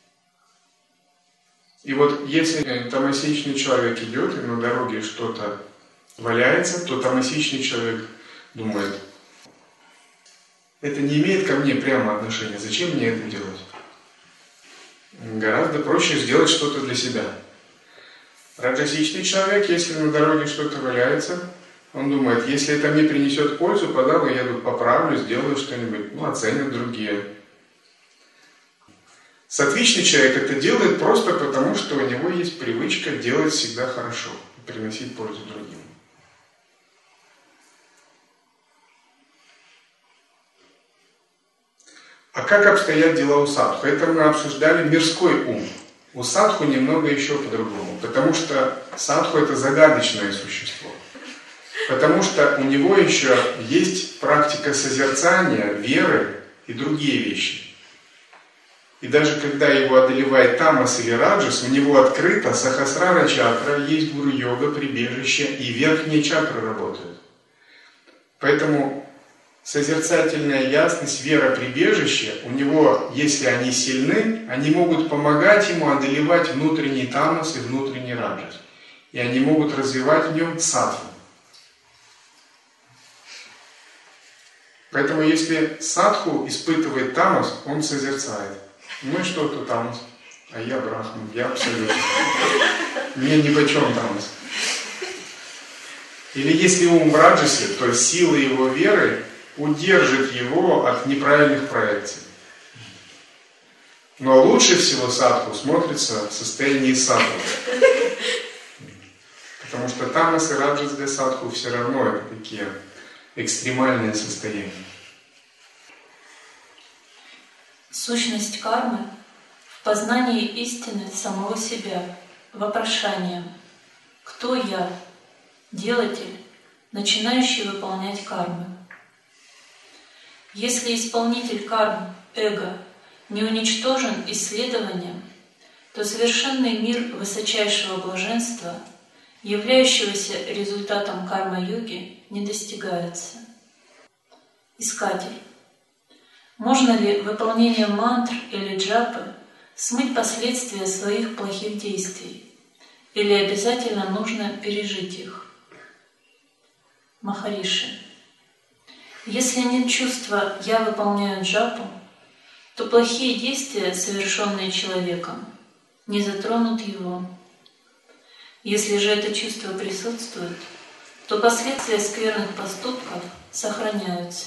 И вот если тамасичный человек идет, и на дороге что-то валяется, то тамасичный человек думает, это не имеет ко мне прямо отношения, зачем мне это делать? Гораздо проще сделать что-то для себя. Раджасичный человек, если на дороге что-то валяется, он думает, если это мне принесет пользу, пожалуй, я тут поправлю, сделаю что-нибудь, оценят другие. Сатвичный человек это делает просто потому, что у него есть привычка делать всегда хорошо и приносить пользу другим. А как обстоят дела у садху? Это мы обсуждали мирской ум. У садху немного еще по-другому, потому что садху это загадочное существо. Потому что у него еще есть практика созерцания, веры и другие вещи. И даже когда его одолевает тамас или раджас, у него открыта сахасрара чакра, есть гуру-йога, прибежище, и верхние чакры работают. Поэтому созерцательная ясность, вера, прибежище, у него, если они сильны, они могут помогать ему одолевать внутренний тамас и внутренний раджас. И они могут развивать в нем саттву. Поэтому если садху испытывает тамас, он созерцает. Ну и что это тамас? А я брахман, я абсолютно. Мне нипочем тамас. Или если ум в раджасе, то сила его веры удержит его от неправильных проекций. Но лучше всего садху смотрится в состоянии саттвы. Потому что тамас и раджас для садху все равно это такие экстремальные состояния. Сущность кармы в познании истины самого себя, вопрошанием: кто я, делатель, начинающий выполнять кармы? Если исполнитель карм, эго, не уничтожен исследованием, то совершенный мир высочайшего блаженства, являющегося результатом карма-йоги, не достигается. Искатель. Можно ли выполнением мантр или джапы смыть последствия своих плохих действий? Или обязательно нужно пережить их? Махариши. Если нет чувства «я выполняю джапу», то плохие действия, совершенные человеком, не затронут его. Если же это чувство присутствует, то последствия скверных поступков сохраняются.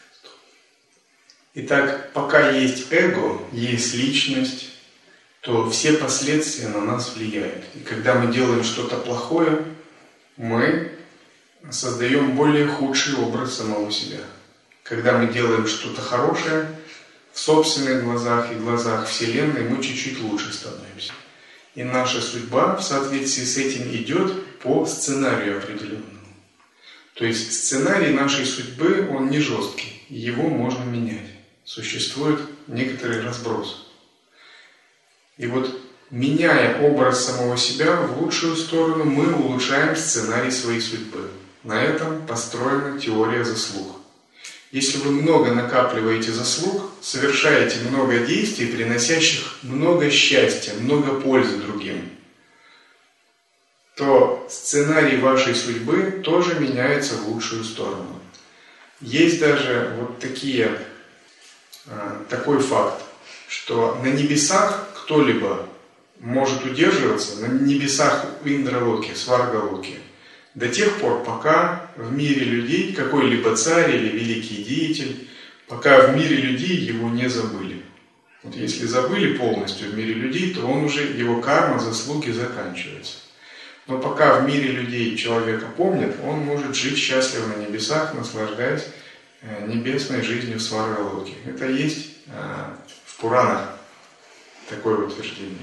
Итак, пока есть эго, есть личность, то все последствия на нас влияют. И когда мы делаем что-то плохое, мы создаем более худший образ самого себя. Когда мы делаем что-то хорошее, в собственных глазах и в глазах Вселенной мы чуть-чуть лучше становимся. И наша судьба в соответствии с этим идет по сценарию определенному. То есть сценарий нашей судьбы, он не жесткий, его можно менять. Существует некоторый разброс. И вот, меняя образ самого себя в лучшую сторону, мы улучшаем сценарий своей судьбы. На этом построена теория заслуг. Если вы много накапливаете заслуг, совершаете много действий, приносящих много счастья, много пользы другим, то сценарий вашей судьбы тоже меняется в лучшую сторону. Есть даже вот такой факт, что на небесах кто-либо может удерживаться, на небесах Индралоки, Сваргалоки, до тех пор, пока в мире людей какой-либо царь или великий деятель, пока в мире людей его не забыли. Вот если забыли полностью в мире людей, то он уже, его карма, заслуги заканчиваются. Но пока в мире людей человека помнят, он может жить счастливо на небесах, наслаждаясь небесной жизнью в Сваргалоке. Это есть в Пуранах такое утверждение.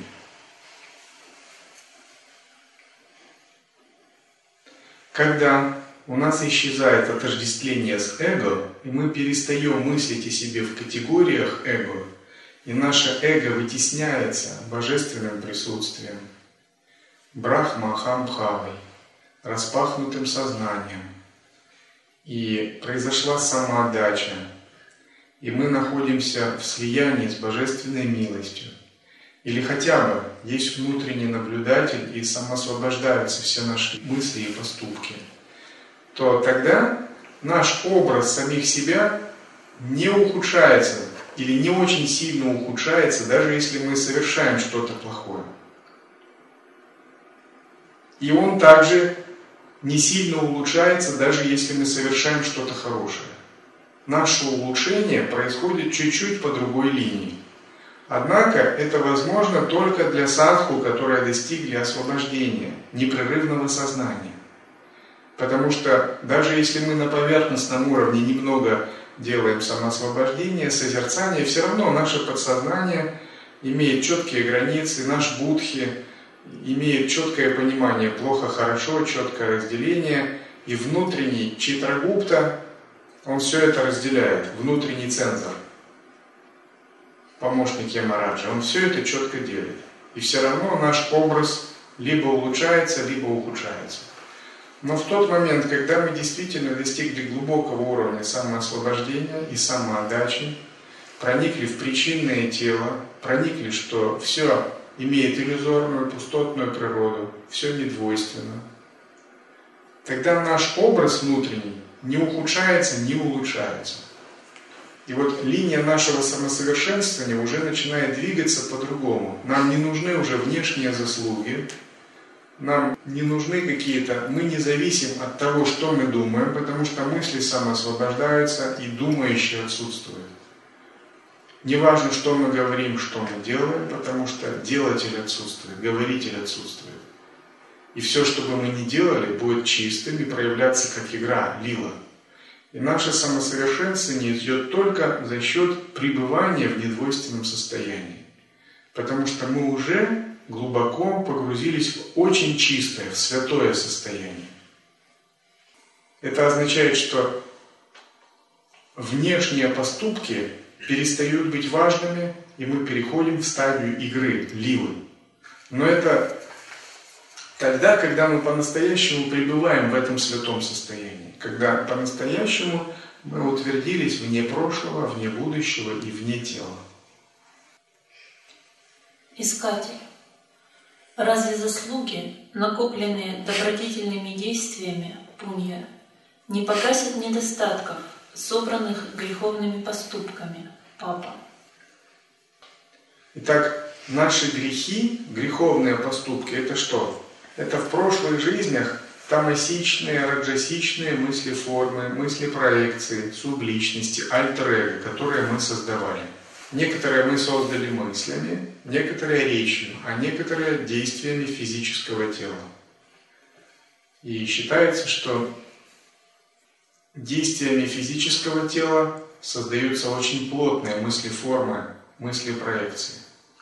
Когда у нас исчезает отождествление с эго, и мы перестаем мыслить о себе в категориях эго, и наше эго вытесняется божественным присутствием, брахма-ахам-бхавой, распахнутым сознанием, и произошла самоотдача, и мы находимся в слиянии с божественной милостью, или хотя бы есть внутренний наблюдатель и самоосвобождаются все наши мысли и поступки, то тогда наш образ самих себя не ухудшается или не очень сильно ухудшается, даже если мы совершаем что-то плохое. И он также не сильно улучшается, даже если мы совершаем что-то хорошее. Наше улучшение происходит чуть-чуть по другой линии. Однако это возможно только для садху, которые достигли освобождения, непрерывного сознания. Потому что даже если мы на поверхностном уровне немного делаем самоосвобождение, созерцание, все равно наше подсознание имеет четкие границы, наш будхи имеет четкое понимание плохо-хорошо, четкое разделение, и внутренний Читрагупта, он все это разделяет, внутренний цензор. помощник Ямараджа, он все это четко делит. И все равно наш образ либо улучшается, либо ухудшается. Но в тот момент, когда мы действительно достигли глубокого уровня самоосвобождения и самоотдачи, проникли в причинное тело, проникли, что все имеет иллюзорную, пустотную природу, все недвойственно, тогда наш образ внутренний не ухудшается, не улучшается. И вот линия нашего самосовершенствования уже начинает двигаться по-другому. Нам не нужны уже внешние заслуги, нам не нужны какие-то, мы не зависим от того, что мы думаем, потому что мысли самоосвобождаются и думающие отсутствуют. Не важно, что мы говорим, что мы делаем, потому что делатель отсутствует, говоритель отсутствует. И все, что бы мы ни делали, будет чистым и проявляться как игра, лила. И наше самосовершенствование идет только за счет пребывания в недвойственном состоянии. Потому что мы уже глубоко погрузились в очень чистое, в святое состояние. Это означает, что внешние поступки перестают быть важными, и мы переходим в стадию игры, лилы. Но это тогда, когда мы по-настоящему пребываем в этом святом состоянии, когда по-настоящему мы утвердились вне прошлого, вне будущего и вне тела. Искатель. Разве заслуги, накопленные добродетельными действиями, пунья, не погасят недостатков, собранных греховными поступками, папа? Итак, наши грехи, греховные поступки, это что? Это в прошлых жизнях тамасичные, раджасичные мысли-формы, мысли-проекции, субличности, альтер-эго, которые мы создавали. Некоторые мы создали мыслями, некоторые речью, а некоторые действиями физического тела. И считается, что действиями физического тела создаются очень плотные мысли-формы, мысли-проекции.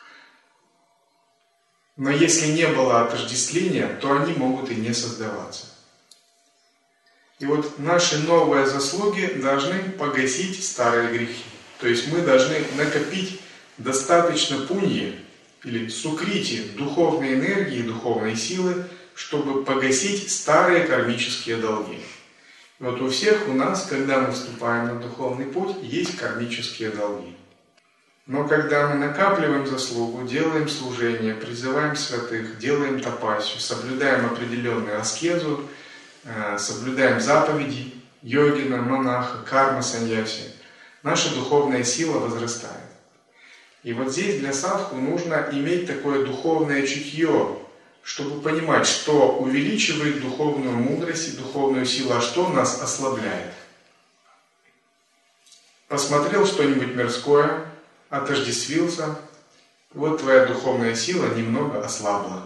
Но если не было отождествления, то они могут и не создаваться. И вот наши новые заслуги должны погасить старые грехи. То есть мы должны накопить достаточно пуньи или сукрити, духовной энергии, духовной силы, чтобы погасить старые кармические долги. И вот у всех у нас, когда мы вступаем на духовный путь, есть кармические долги. Но когда мы накапливаем заслугу, делаем служение, призываем святых, делаем тапасию, соблюдаем определенную аскезу, соблюдаем заповеди йогина, монаха, карма, саньяси, наша духовная сила возрастает. И вот здесь для садху нужно иметь такое духовное чутье, чтобы понимать, что увеличивает духовную мудрость и духовную силу, а что нас ослабляет. Посмотрел что-нибудь мирское, отождествился, вот твоя духовная сила немного ослабла.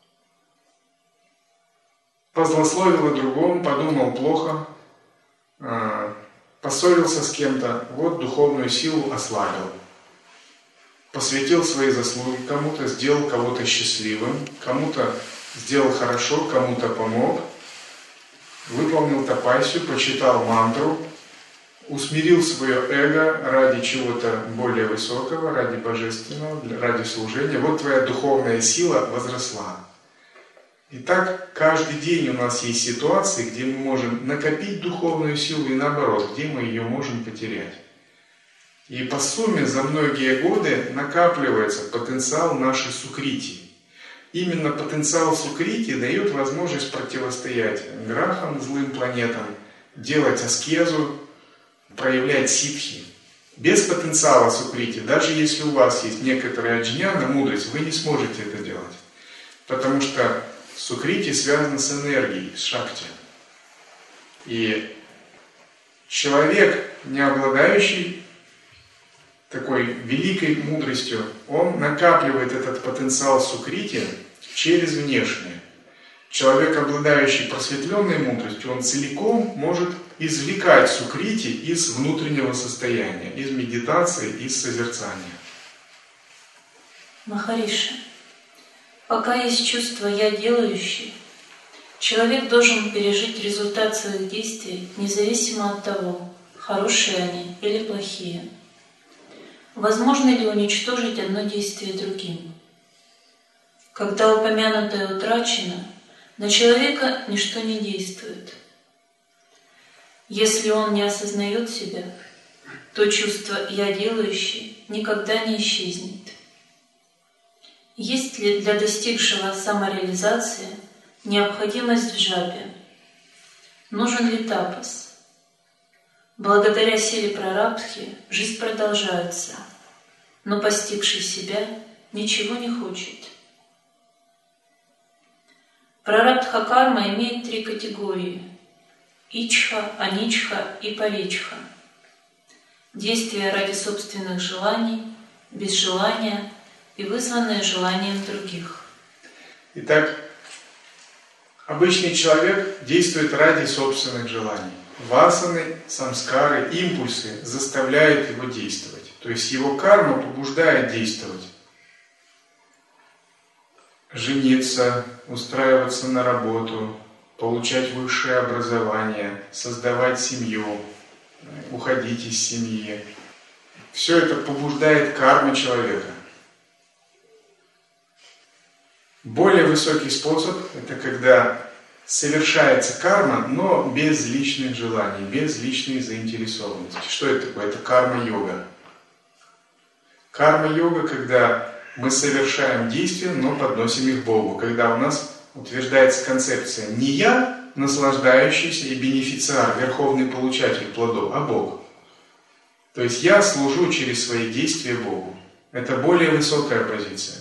Позлословил о другом, подумал плохо, поссорился с кем-то, вот духовную силу ослабил. Посвятил свои заслуги кому-то, сделал кого-то счастливым, кому-то сделал хорошо, кому-то помог, выполнил тапасию, почитал мантру, усмирил свое эго ради чего-то более высокого, ради божественного, ради служения. Вот твоя духовная сила возросла. И так каждый день у нас есть ситуации, где мы можем накопить духовную силу и наоборот, где мы ее можем потерять. И по сумме за многие годы накапливается потенциал нашей сукрити. Именно потенциал сукрити дает возможность противостоять грахам, злым планетам, делать аскезу, проявлять ситхи. Без потенциала сукрити, даже если у вас есть некоторая аджняна, мудрость, вы не сможете это делать. Потому что сукрити связано с энергией, с шакти. И человек, не обладающий такой великой мудростью, он накапливает этот потенциал сукрити через внешнее. Человек, обладающий просветленной мудростью, он целиком может извлекать сукрити из внутреннего состояния, из медитации, из созерцания. Махариши, пока есть чувство «я делающий», человек должен пережить результат своих действий, независимо от того, хорошие они или плохие. Возможно ли уничтожить одно действие другим? Когда упомянутое утрачено, на человека ничто не действует. Если он не осознает себя, то чувство «я делающий» никогда не исчезнет. Есть ли для достигшего самореализации необходимость в джапе? Нужен ли тапас? Благодаря силе прарабдхи жизнь продолжается, но постигший себя ничего не хочет. Прарабдха карма имеет 3 категории – ичха, аничха и паричха. Действия ради собственных желаний, без желания и вызванные желанием других. Итак, обычный человек действует ради собственных желаний. Васаны, самскары, импульсы заставляют его действовать. То есть его карма побуждает действовать. Жениться, устраиваться на работу, получать высшее образование, создавать семью, уходить из семьи. Все это побуждает карму человека. Более высокий способ – это когда совершается карма, но без личных желаний, без личной заинтересованности. Что это такое? Это карма-йога. Карма-йога, когда мы совершаем действия, но подносим их Богу. Когда у нас утверждается концепция не я, наслаждающийся и бенефициар, верховный получатель плодов, а Бог. То есть я служу через свои действия Богу. Это более высокая позиция.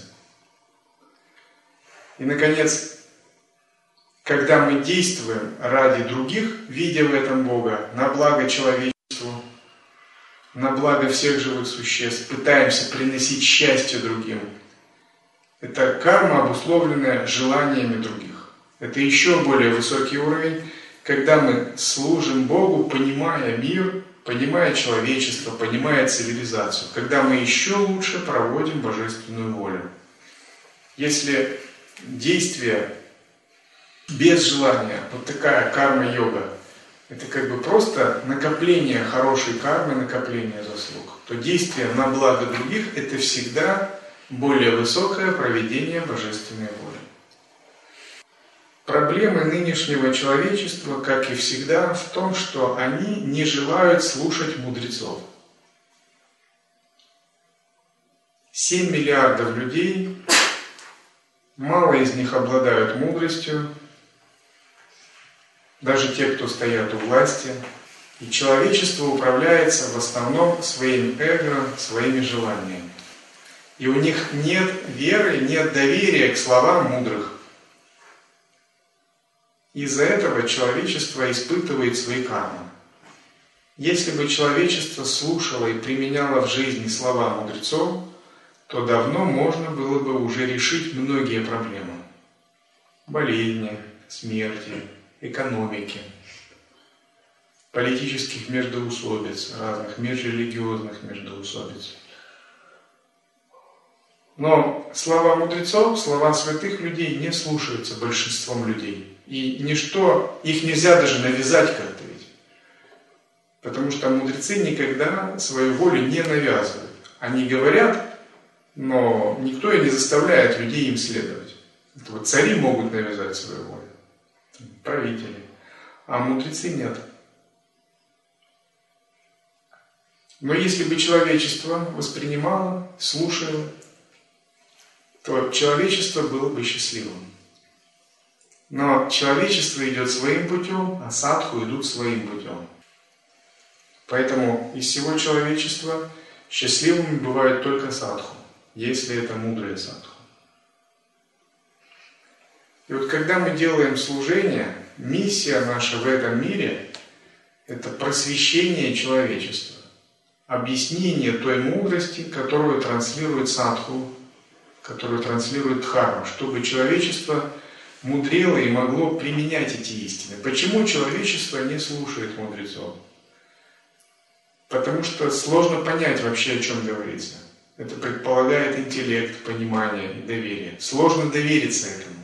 И, наконец, когда мы действуем ради других, видя в этом Бога, на благо человечеству, на благо всех живых существ, пытаемся приносить счастье другим, это карма, обусловленная желаниями других. Это еще более высокий уровень, когда мы служим Богу, понимая мир, понимая человечество, понимая цивилизацию, когда мы еще лучше проводим божественную волю. Если действие без желания, вот такая карма-йога, это как бы просто накопление хорошей кармы, накопление заслуг, то действие на благо других – это всегда более высокое проведение божественной воли. Проблемы нынешнего человечества, как и всегда, в том, что они не желают слушать мудрецов. 7 миллиардов людей, мало из них обладают мудростью, даже те, кто стоят у власти. И человечество управляется в основном своим эго, своими желаниями. И у них нет веры, нет доверия к словам мудрых. Из-за этого человечество испытывает свои кармы. Если бы человечество слушало и применяло в жизни слова мудрецов, то давно можно было бы уже решить многие проблемы. Болезни, смерти, экономики, политических междоусобиц, разных межрелигиозных междоусобиц. Но слова мудрецов, слова святых людей не слушаются большинством людей. И ничто, их нельзя даже навязать как-то ведь. Потому что мудрецы никогда свою волю не навязывают. Они говорят, но никто и не заставляет людей им следовать. Это вот цари могут навязать свою волю, правители, а мудрецы нет. Но если бы человечество воспринимало, слушало, то человечество было бы счастливым. Но человечество идет своим путем, а садху идут своим путем. Поэтому из всего человечества счастливыми бывают только садху, если это мудрые садху. И вот когда мы делаем служение, миссия наша в этом мире – это просвещение человечества, объяснение той мудрости, которую транслирует садху, которую транслирует дхарма, чтобы человечество мудрело и могло применять эти истины. Почему человечество не слушает мудрецов? Потому что сложно понять вообще, о чем говорится. Это предполагает интеллект, понимание и доверие. Сложно довериться этому.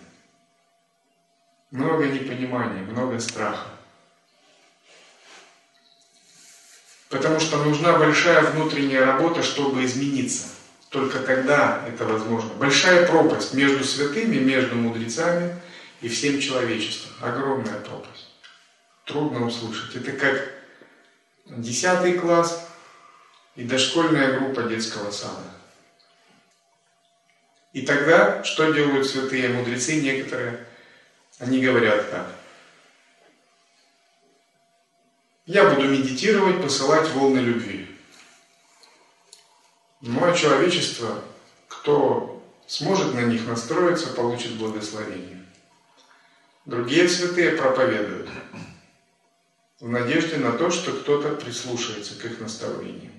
Много непонимания, много страха. Потому что нужна большая внутренняя работа, чтобы измениться. Только тогда это возможно. Большая пропасть между святыми, между мудрецами и всем человечеством. Огромная пропасть. Трудно услышать. Это как 10 класс и дошкольная группа детского сада. И тогда, что делают святые мудрецы некоторые? Они говорят так. Я буду медитировать, посылать волны любви. Ну а человечество, кто сможет на них настроиться, получит благословение. Другие святые проповедуют в надежде на то, что кто-то прислушается к их наставлениям.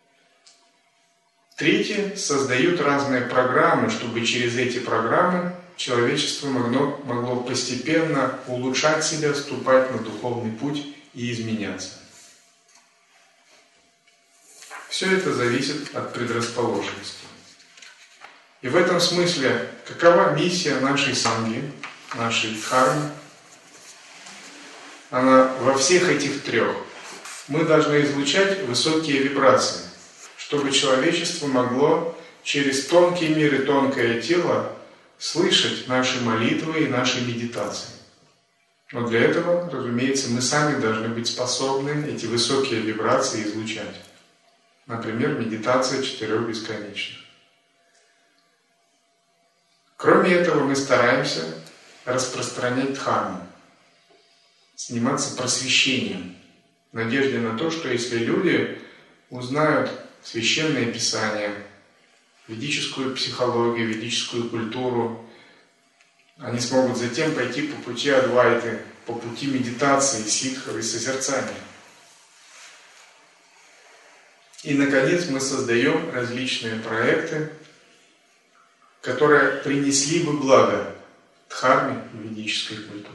Третьи создают разные программы, чтобы через эти программы человечество могло постепенно улучшать себя, вступать на духовный путь и изменяться. Все это зависит от предрасположенности. И в этом смысле, какова миссия нашей санги, нашей дхармы? Она во всех этих трех. Мы должны излучать высокие вибрации, чтобы человечество могло через тонкий мир и тонкое тело слышать наши молитвы и наши медитации. Но для этого, разумеется, мы сами должны быть способны эти высокие вибрации излучать. Например, медитация 4 бесконечных. Кроме этого, мы стараемся распространять дхарму, заниматься просвещением, в надежде на то, что если люди узнают священное писание, ведическую психологию, ведическую культуру, они смогут затем пойти по пути Адвайты, по пути медитации, ситхов и созерцания. И, наконец, мы создаем различные проекты, которые принесли бы благо дхарме и ведической культуре.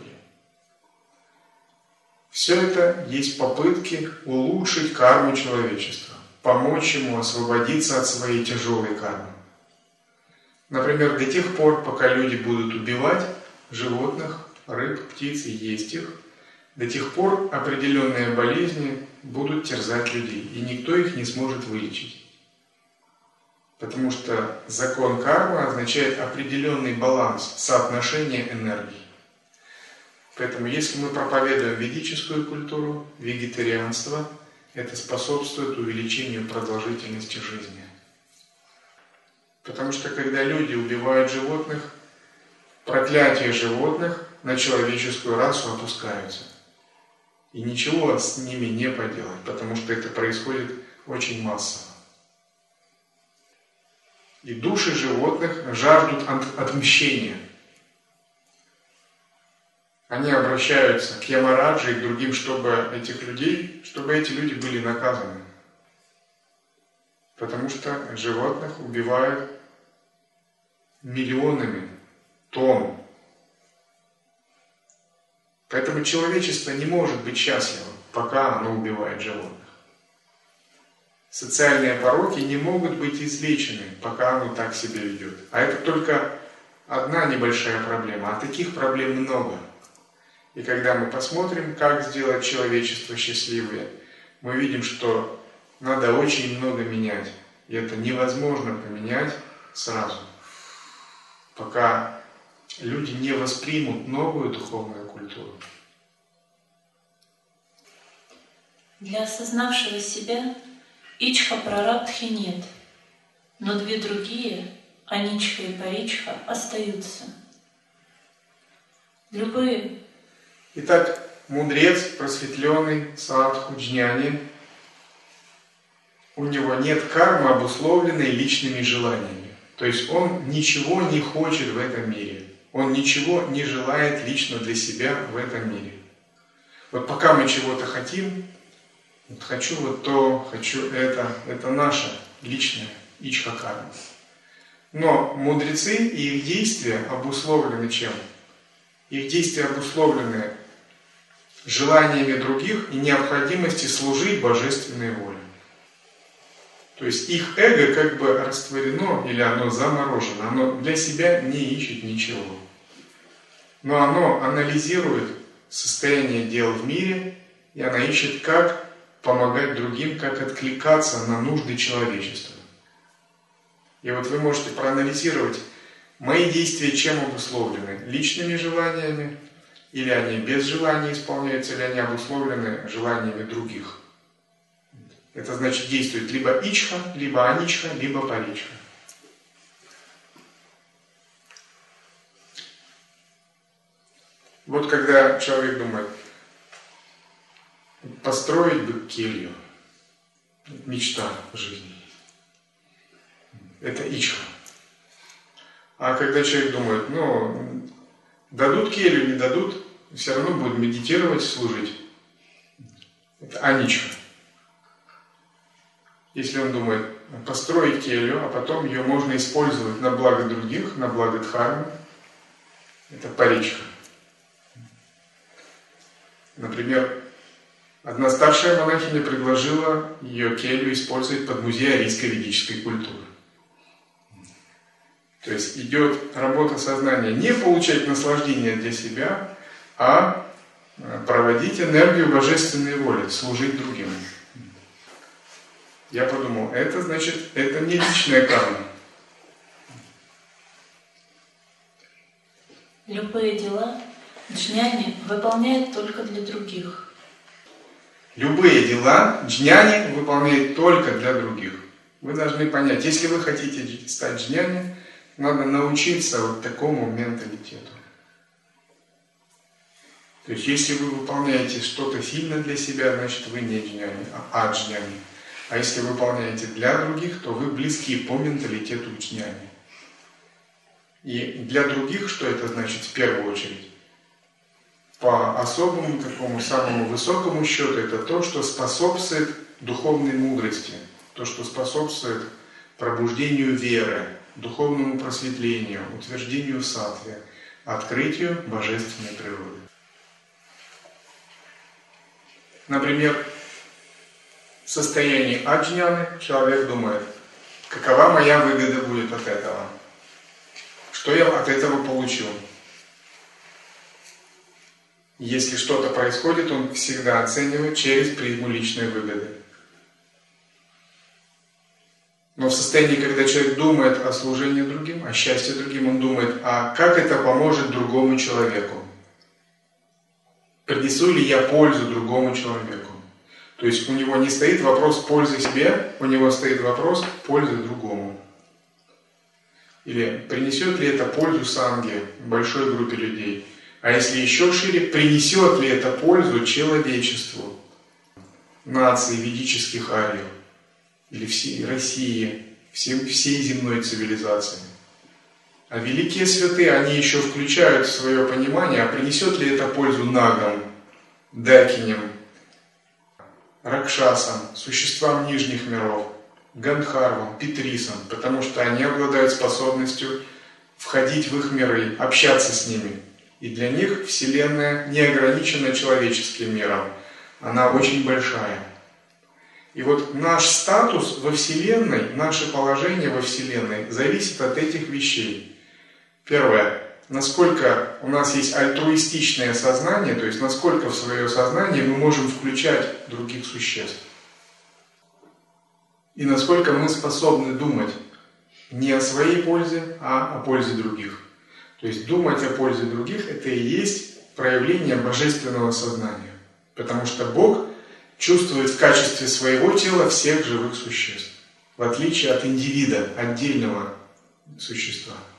Все это есть попытки улучшить карму человечества, помочь ему освободиться от своей тяжелой кармы. Например, до тех пор, пока люди будут убивать животных, рыб, птиц и есть их, до тех пор определенные болезни будут терзать людей, и никто их не сможет вылечить. Потому что закон кармы означает определенный баланс, соотношение энергий. Поэтому если мы проповедуем ведическую культуру, вегетарианство, это способствует увеличению продолжительности жизни. Потому что когда люди убивают животных, проклятия животных на человеческую расу опускаются. И ничего с ними не поделать, потому что это происходит очень массово. И души животных жаждут отмщения. Они обращаются к Ямараджи и к другим, чтобы эти люди были наказаны. Потому что животных убивают миллионами тонн. Поэтому человечество не может быть счастливым, пока оно убивает животных. Социальные пороки не могут быть излечены, пока оно так себя ведет. А это только одна небольшая проблема, а таких проблем много. И когда мы посмотрим, как сделать человечество счастливее, мы видим, что надо очень много менять. И это невозможно поменять сразу, пока люди не воспримут новую духовную культуру. Для осознавшего себя ичха прарадхи нет, но две другие, аничха и паричха, остаются. Любые. Итак, мудрец, просветленный, садху, джняни, у него нет кармы, обусловленной личными желаниями. То есть он ничего не хочет в этом мире. Он ничего не желает лично для себя в этом мире. Вот пока мы чего-то хотим, вот хочу вот то, хочу это наша личная ичха-карма. Но мудрецы и их действия обусловлены чем? Их действия обусловлены желаниями других и необходимостью служить божественной воле. То есть их эго как бы растворено или оно заморожено, оно для себя не ищет ничего. Но оно анализирует состояние дел в мире, и оно ищет, как помогать другим, как откликаться на нужды человечества. И вот вы можете проанализировать, мои действия чем обусловлены? Личными желаниями, или они без желания исполняются, или они обусловлены желаниями других. Это значит, действует либо ичха, либо аничха, либо паричха. Вот когда человек думает, построить бы келью, мечта жизни, это ичха. А когда человек думает, дадут келью, не дадут, все равно будет медитировать, служить, это аничха. Если он думает, построить келью, а потом ее можно использовать на благо других, на благо дхармы, это паричха. Например, одна старшая монахиня предложила ее келью использовать под музей арийской ведической культуры. То есть идет работа сознания не получать наслаждение для себя, а проводить энергию божественной воли, служить другим. Я подумал, это значит, это не личная карма. Любые дела джняни выполняет только для других. Любые дела джняни выполняет только для других. Вы должны понять, если вы хотите стать джняни, надо научиться вот такому менталитету. То есть, если вы выполняете что-то сильно для себя, значит, вы не джняни, а аджняни. А если выполняете для других, то вы близки по менталитету джняни. И для других, что это значит в первую очередь? По особому, такому самому высокому счету, это то, что способствует духовной мудрости, то, что способствует пробуждению веры, духовному просветлению, утверждению саттвы, открытию божественной природы. Например, в состоянии аджняны человек думает, какова моя выгода будет от этого? Что я от этого получу? Если что-то происходит, он всегда оценивает через призму личной выгоды. Но в состоянии, когда человек думает о служении другим, о счастье другим, он думает, а как это поможет другому человеку? Принесу ли я пользу другому человеку? То есть у него не стоит вопрос пользы себе, у него стоит вопрос пользы другому. Или принесет ли это пользу санге, большой группе людей? А если еще шире, принесет ли это пользу человечеству, нации ведических ариев, или всей России, всей земной цивилизации? А великие святые, они еще включают в свое понимание, а принесет ли это пользу нагам, дакиням, ракшасам, существам нижних миров, гандхарвам, питрисам, потому что они обладают способностью входить в их миры, общаться с ними. И для них Вселенная не ограничена человеческим миром, она очень большая. И вот наш статус во Вселенной, наше положение во Вселенной зависит от этих вещей. Первое. Насколько у нас есть альтруистичное сознание, то есть насколько в свое сознание мы можем включать других существ. И насколько мы способны думать не о своей пользе, а о пользе других. То есть думать о пользе других – это и есть проявление божественного сознания. Потому что Бог чувствует в качестве своего тела всех живых существ, в отличие от индивида, отдельного существа.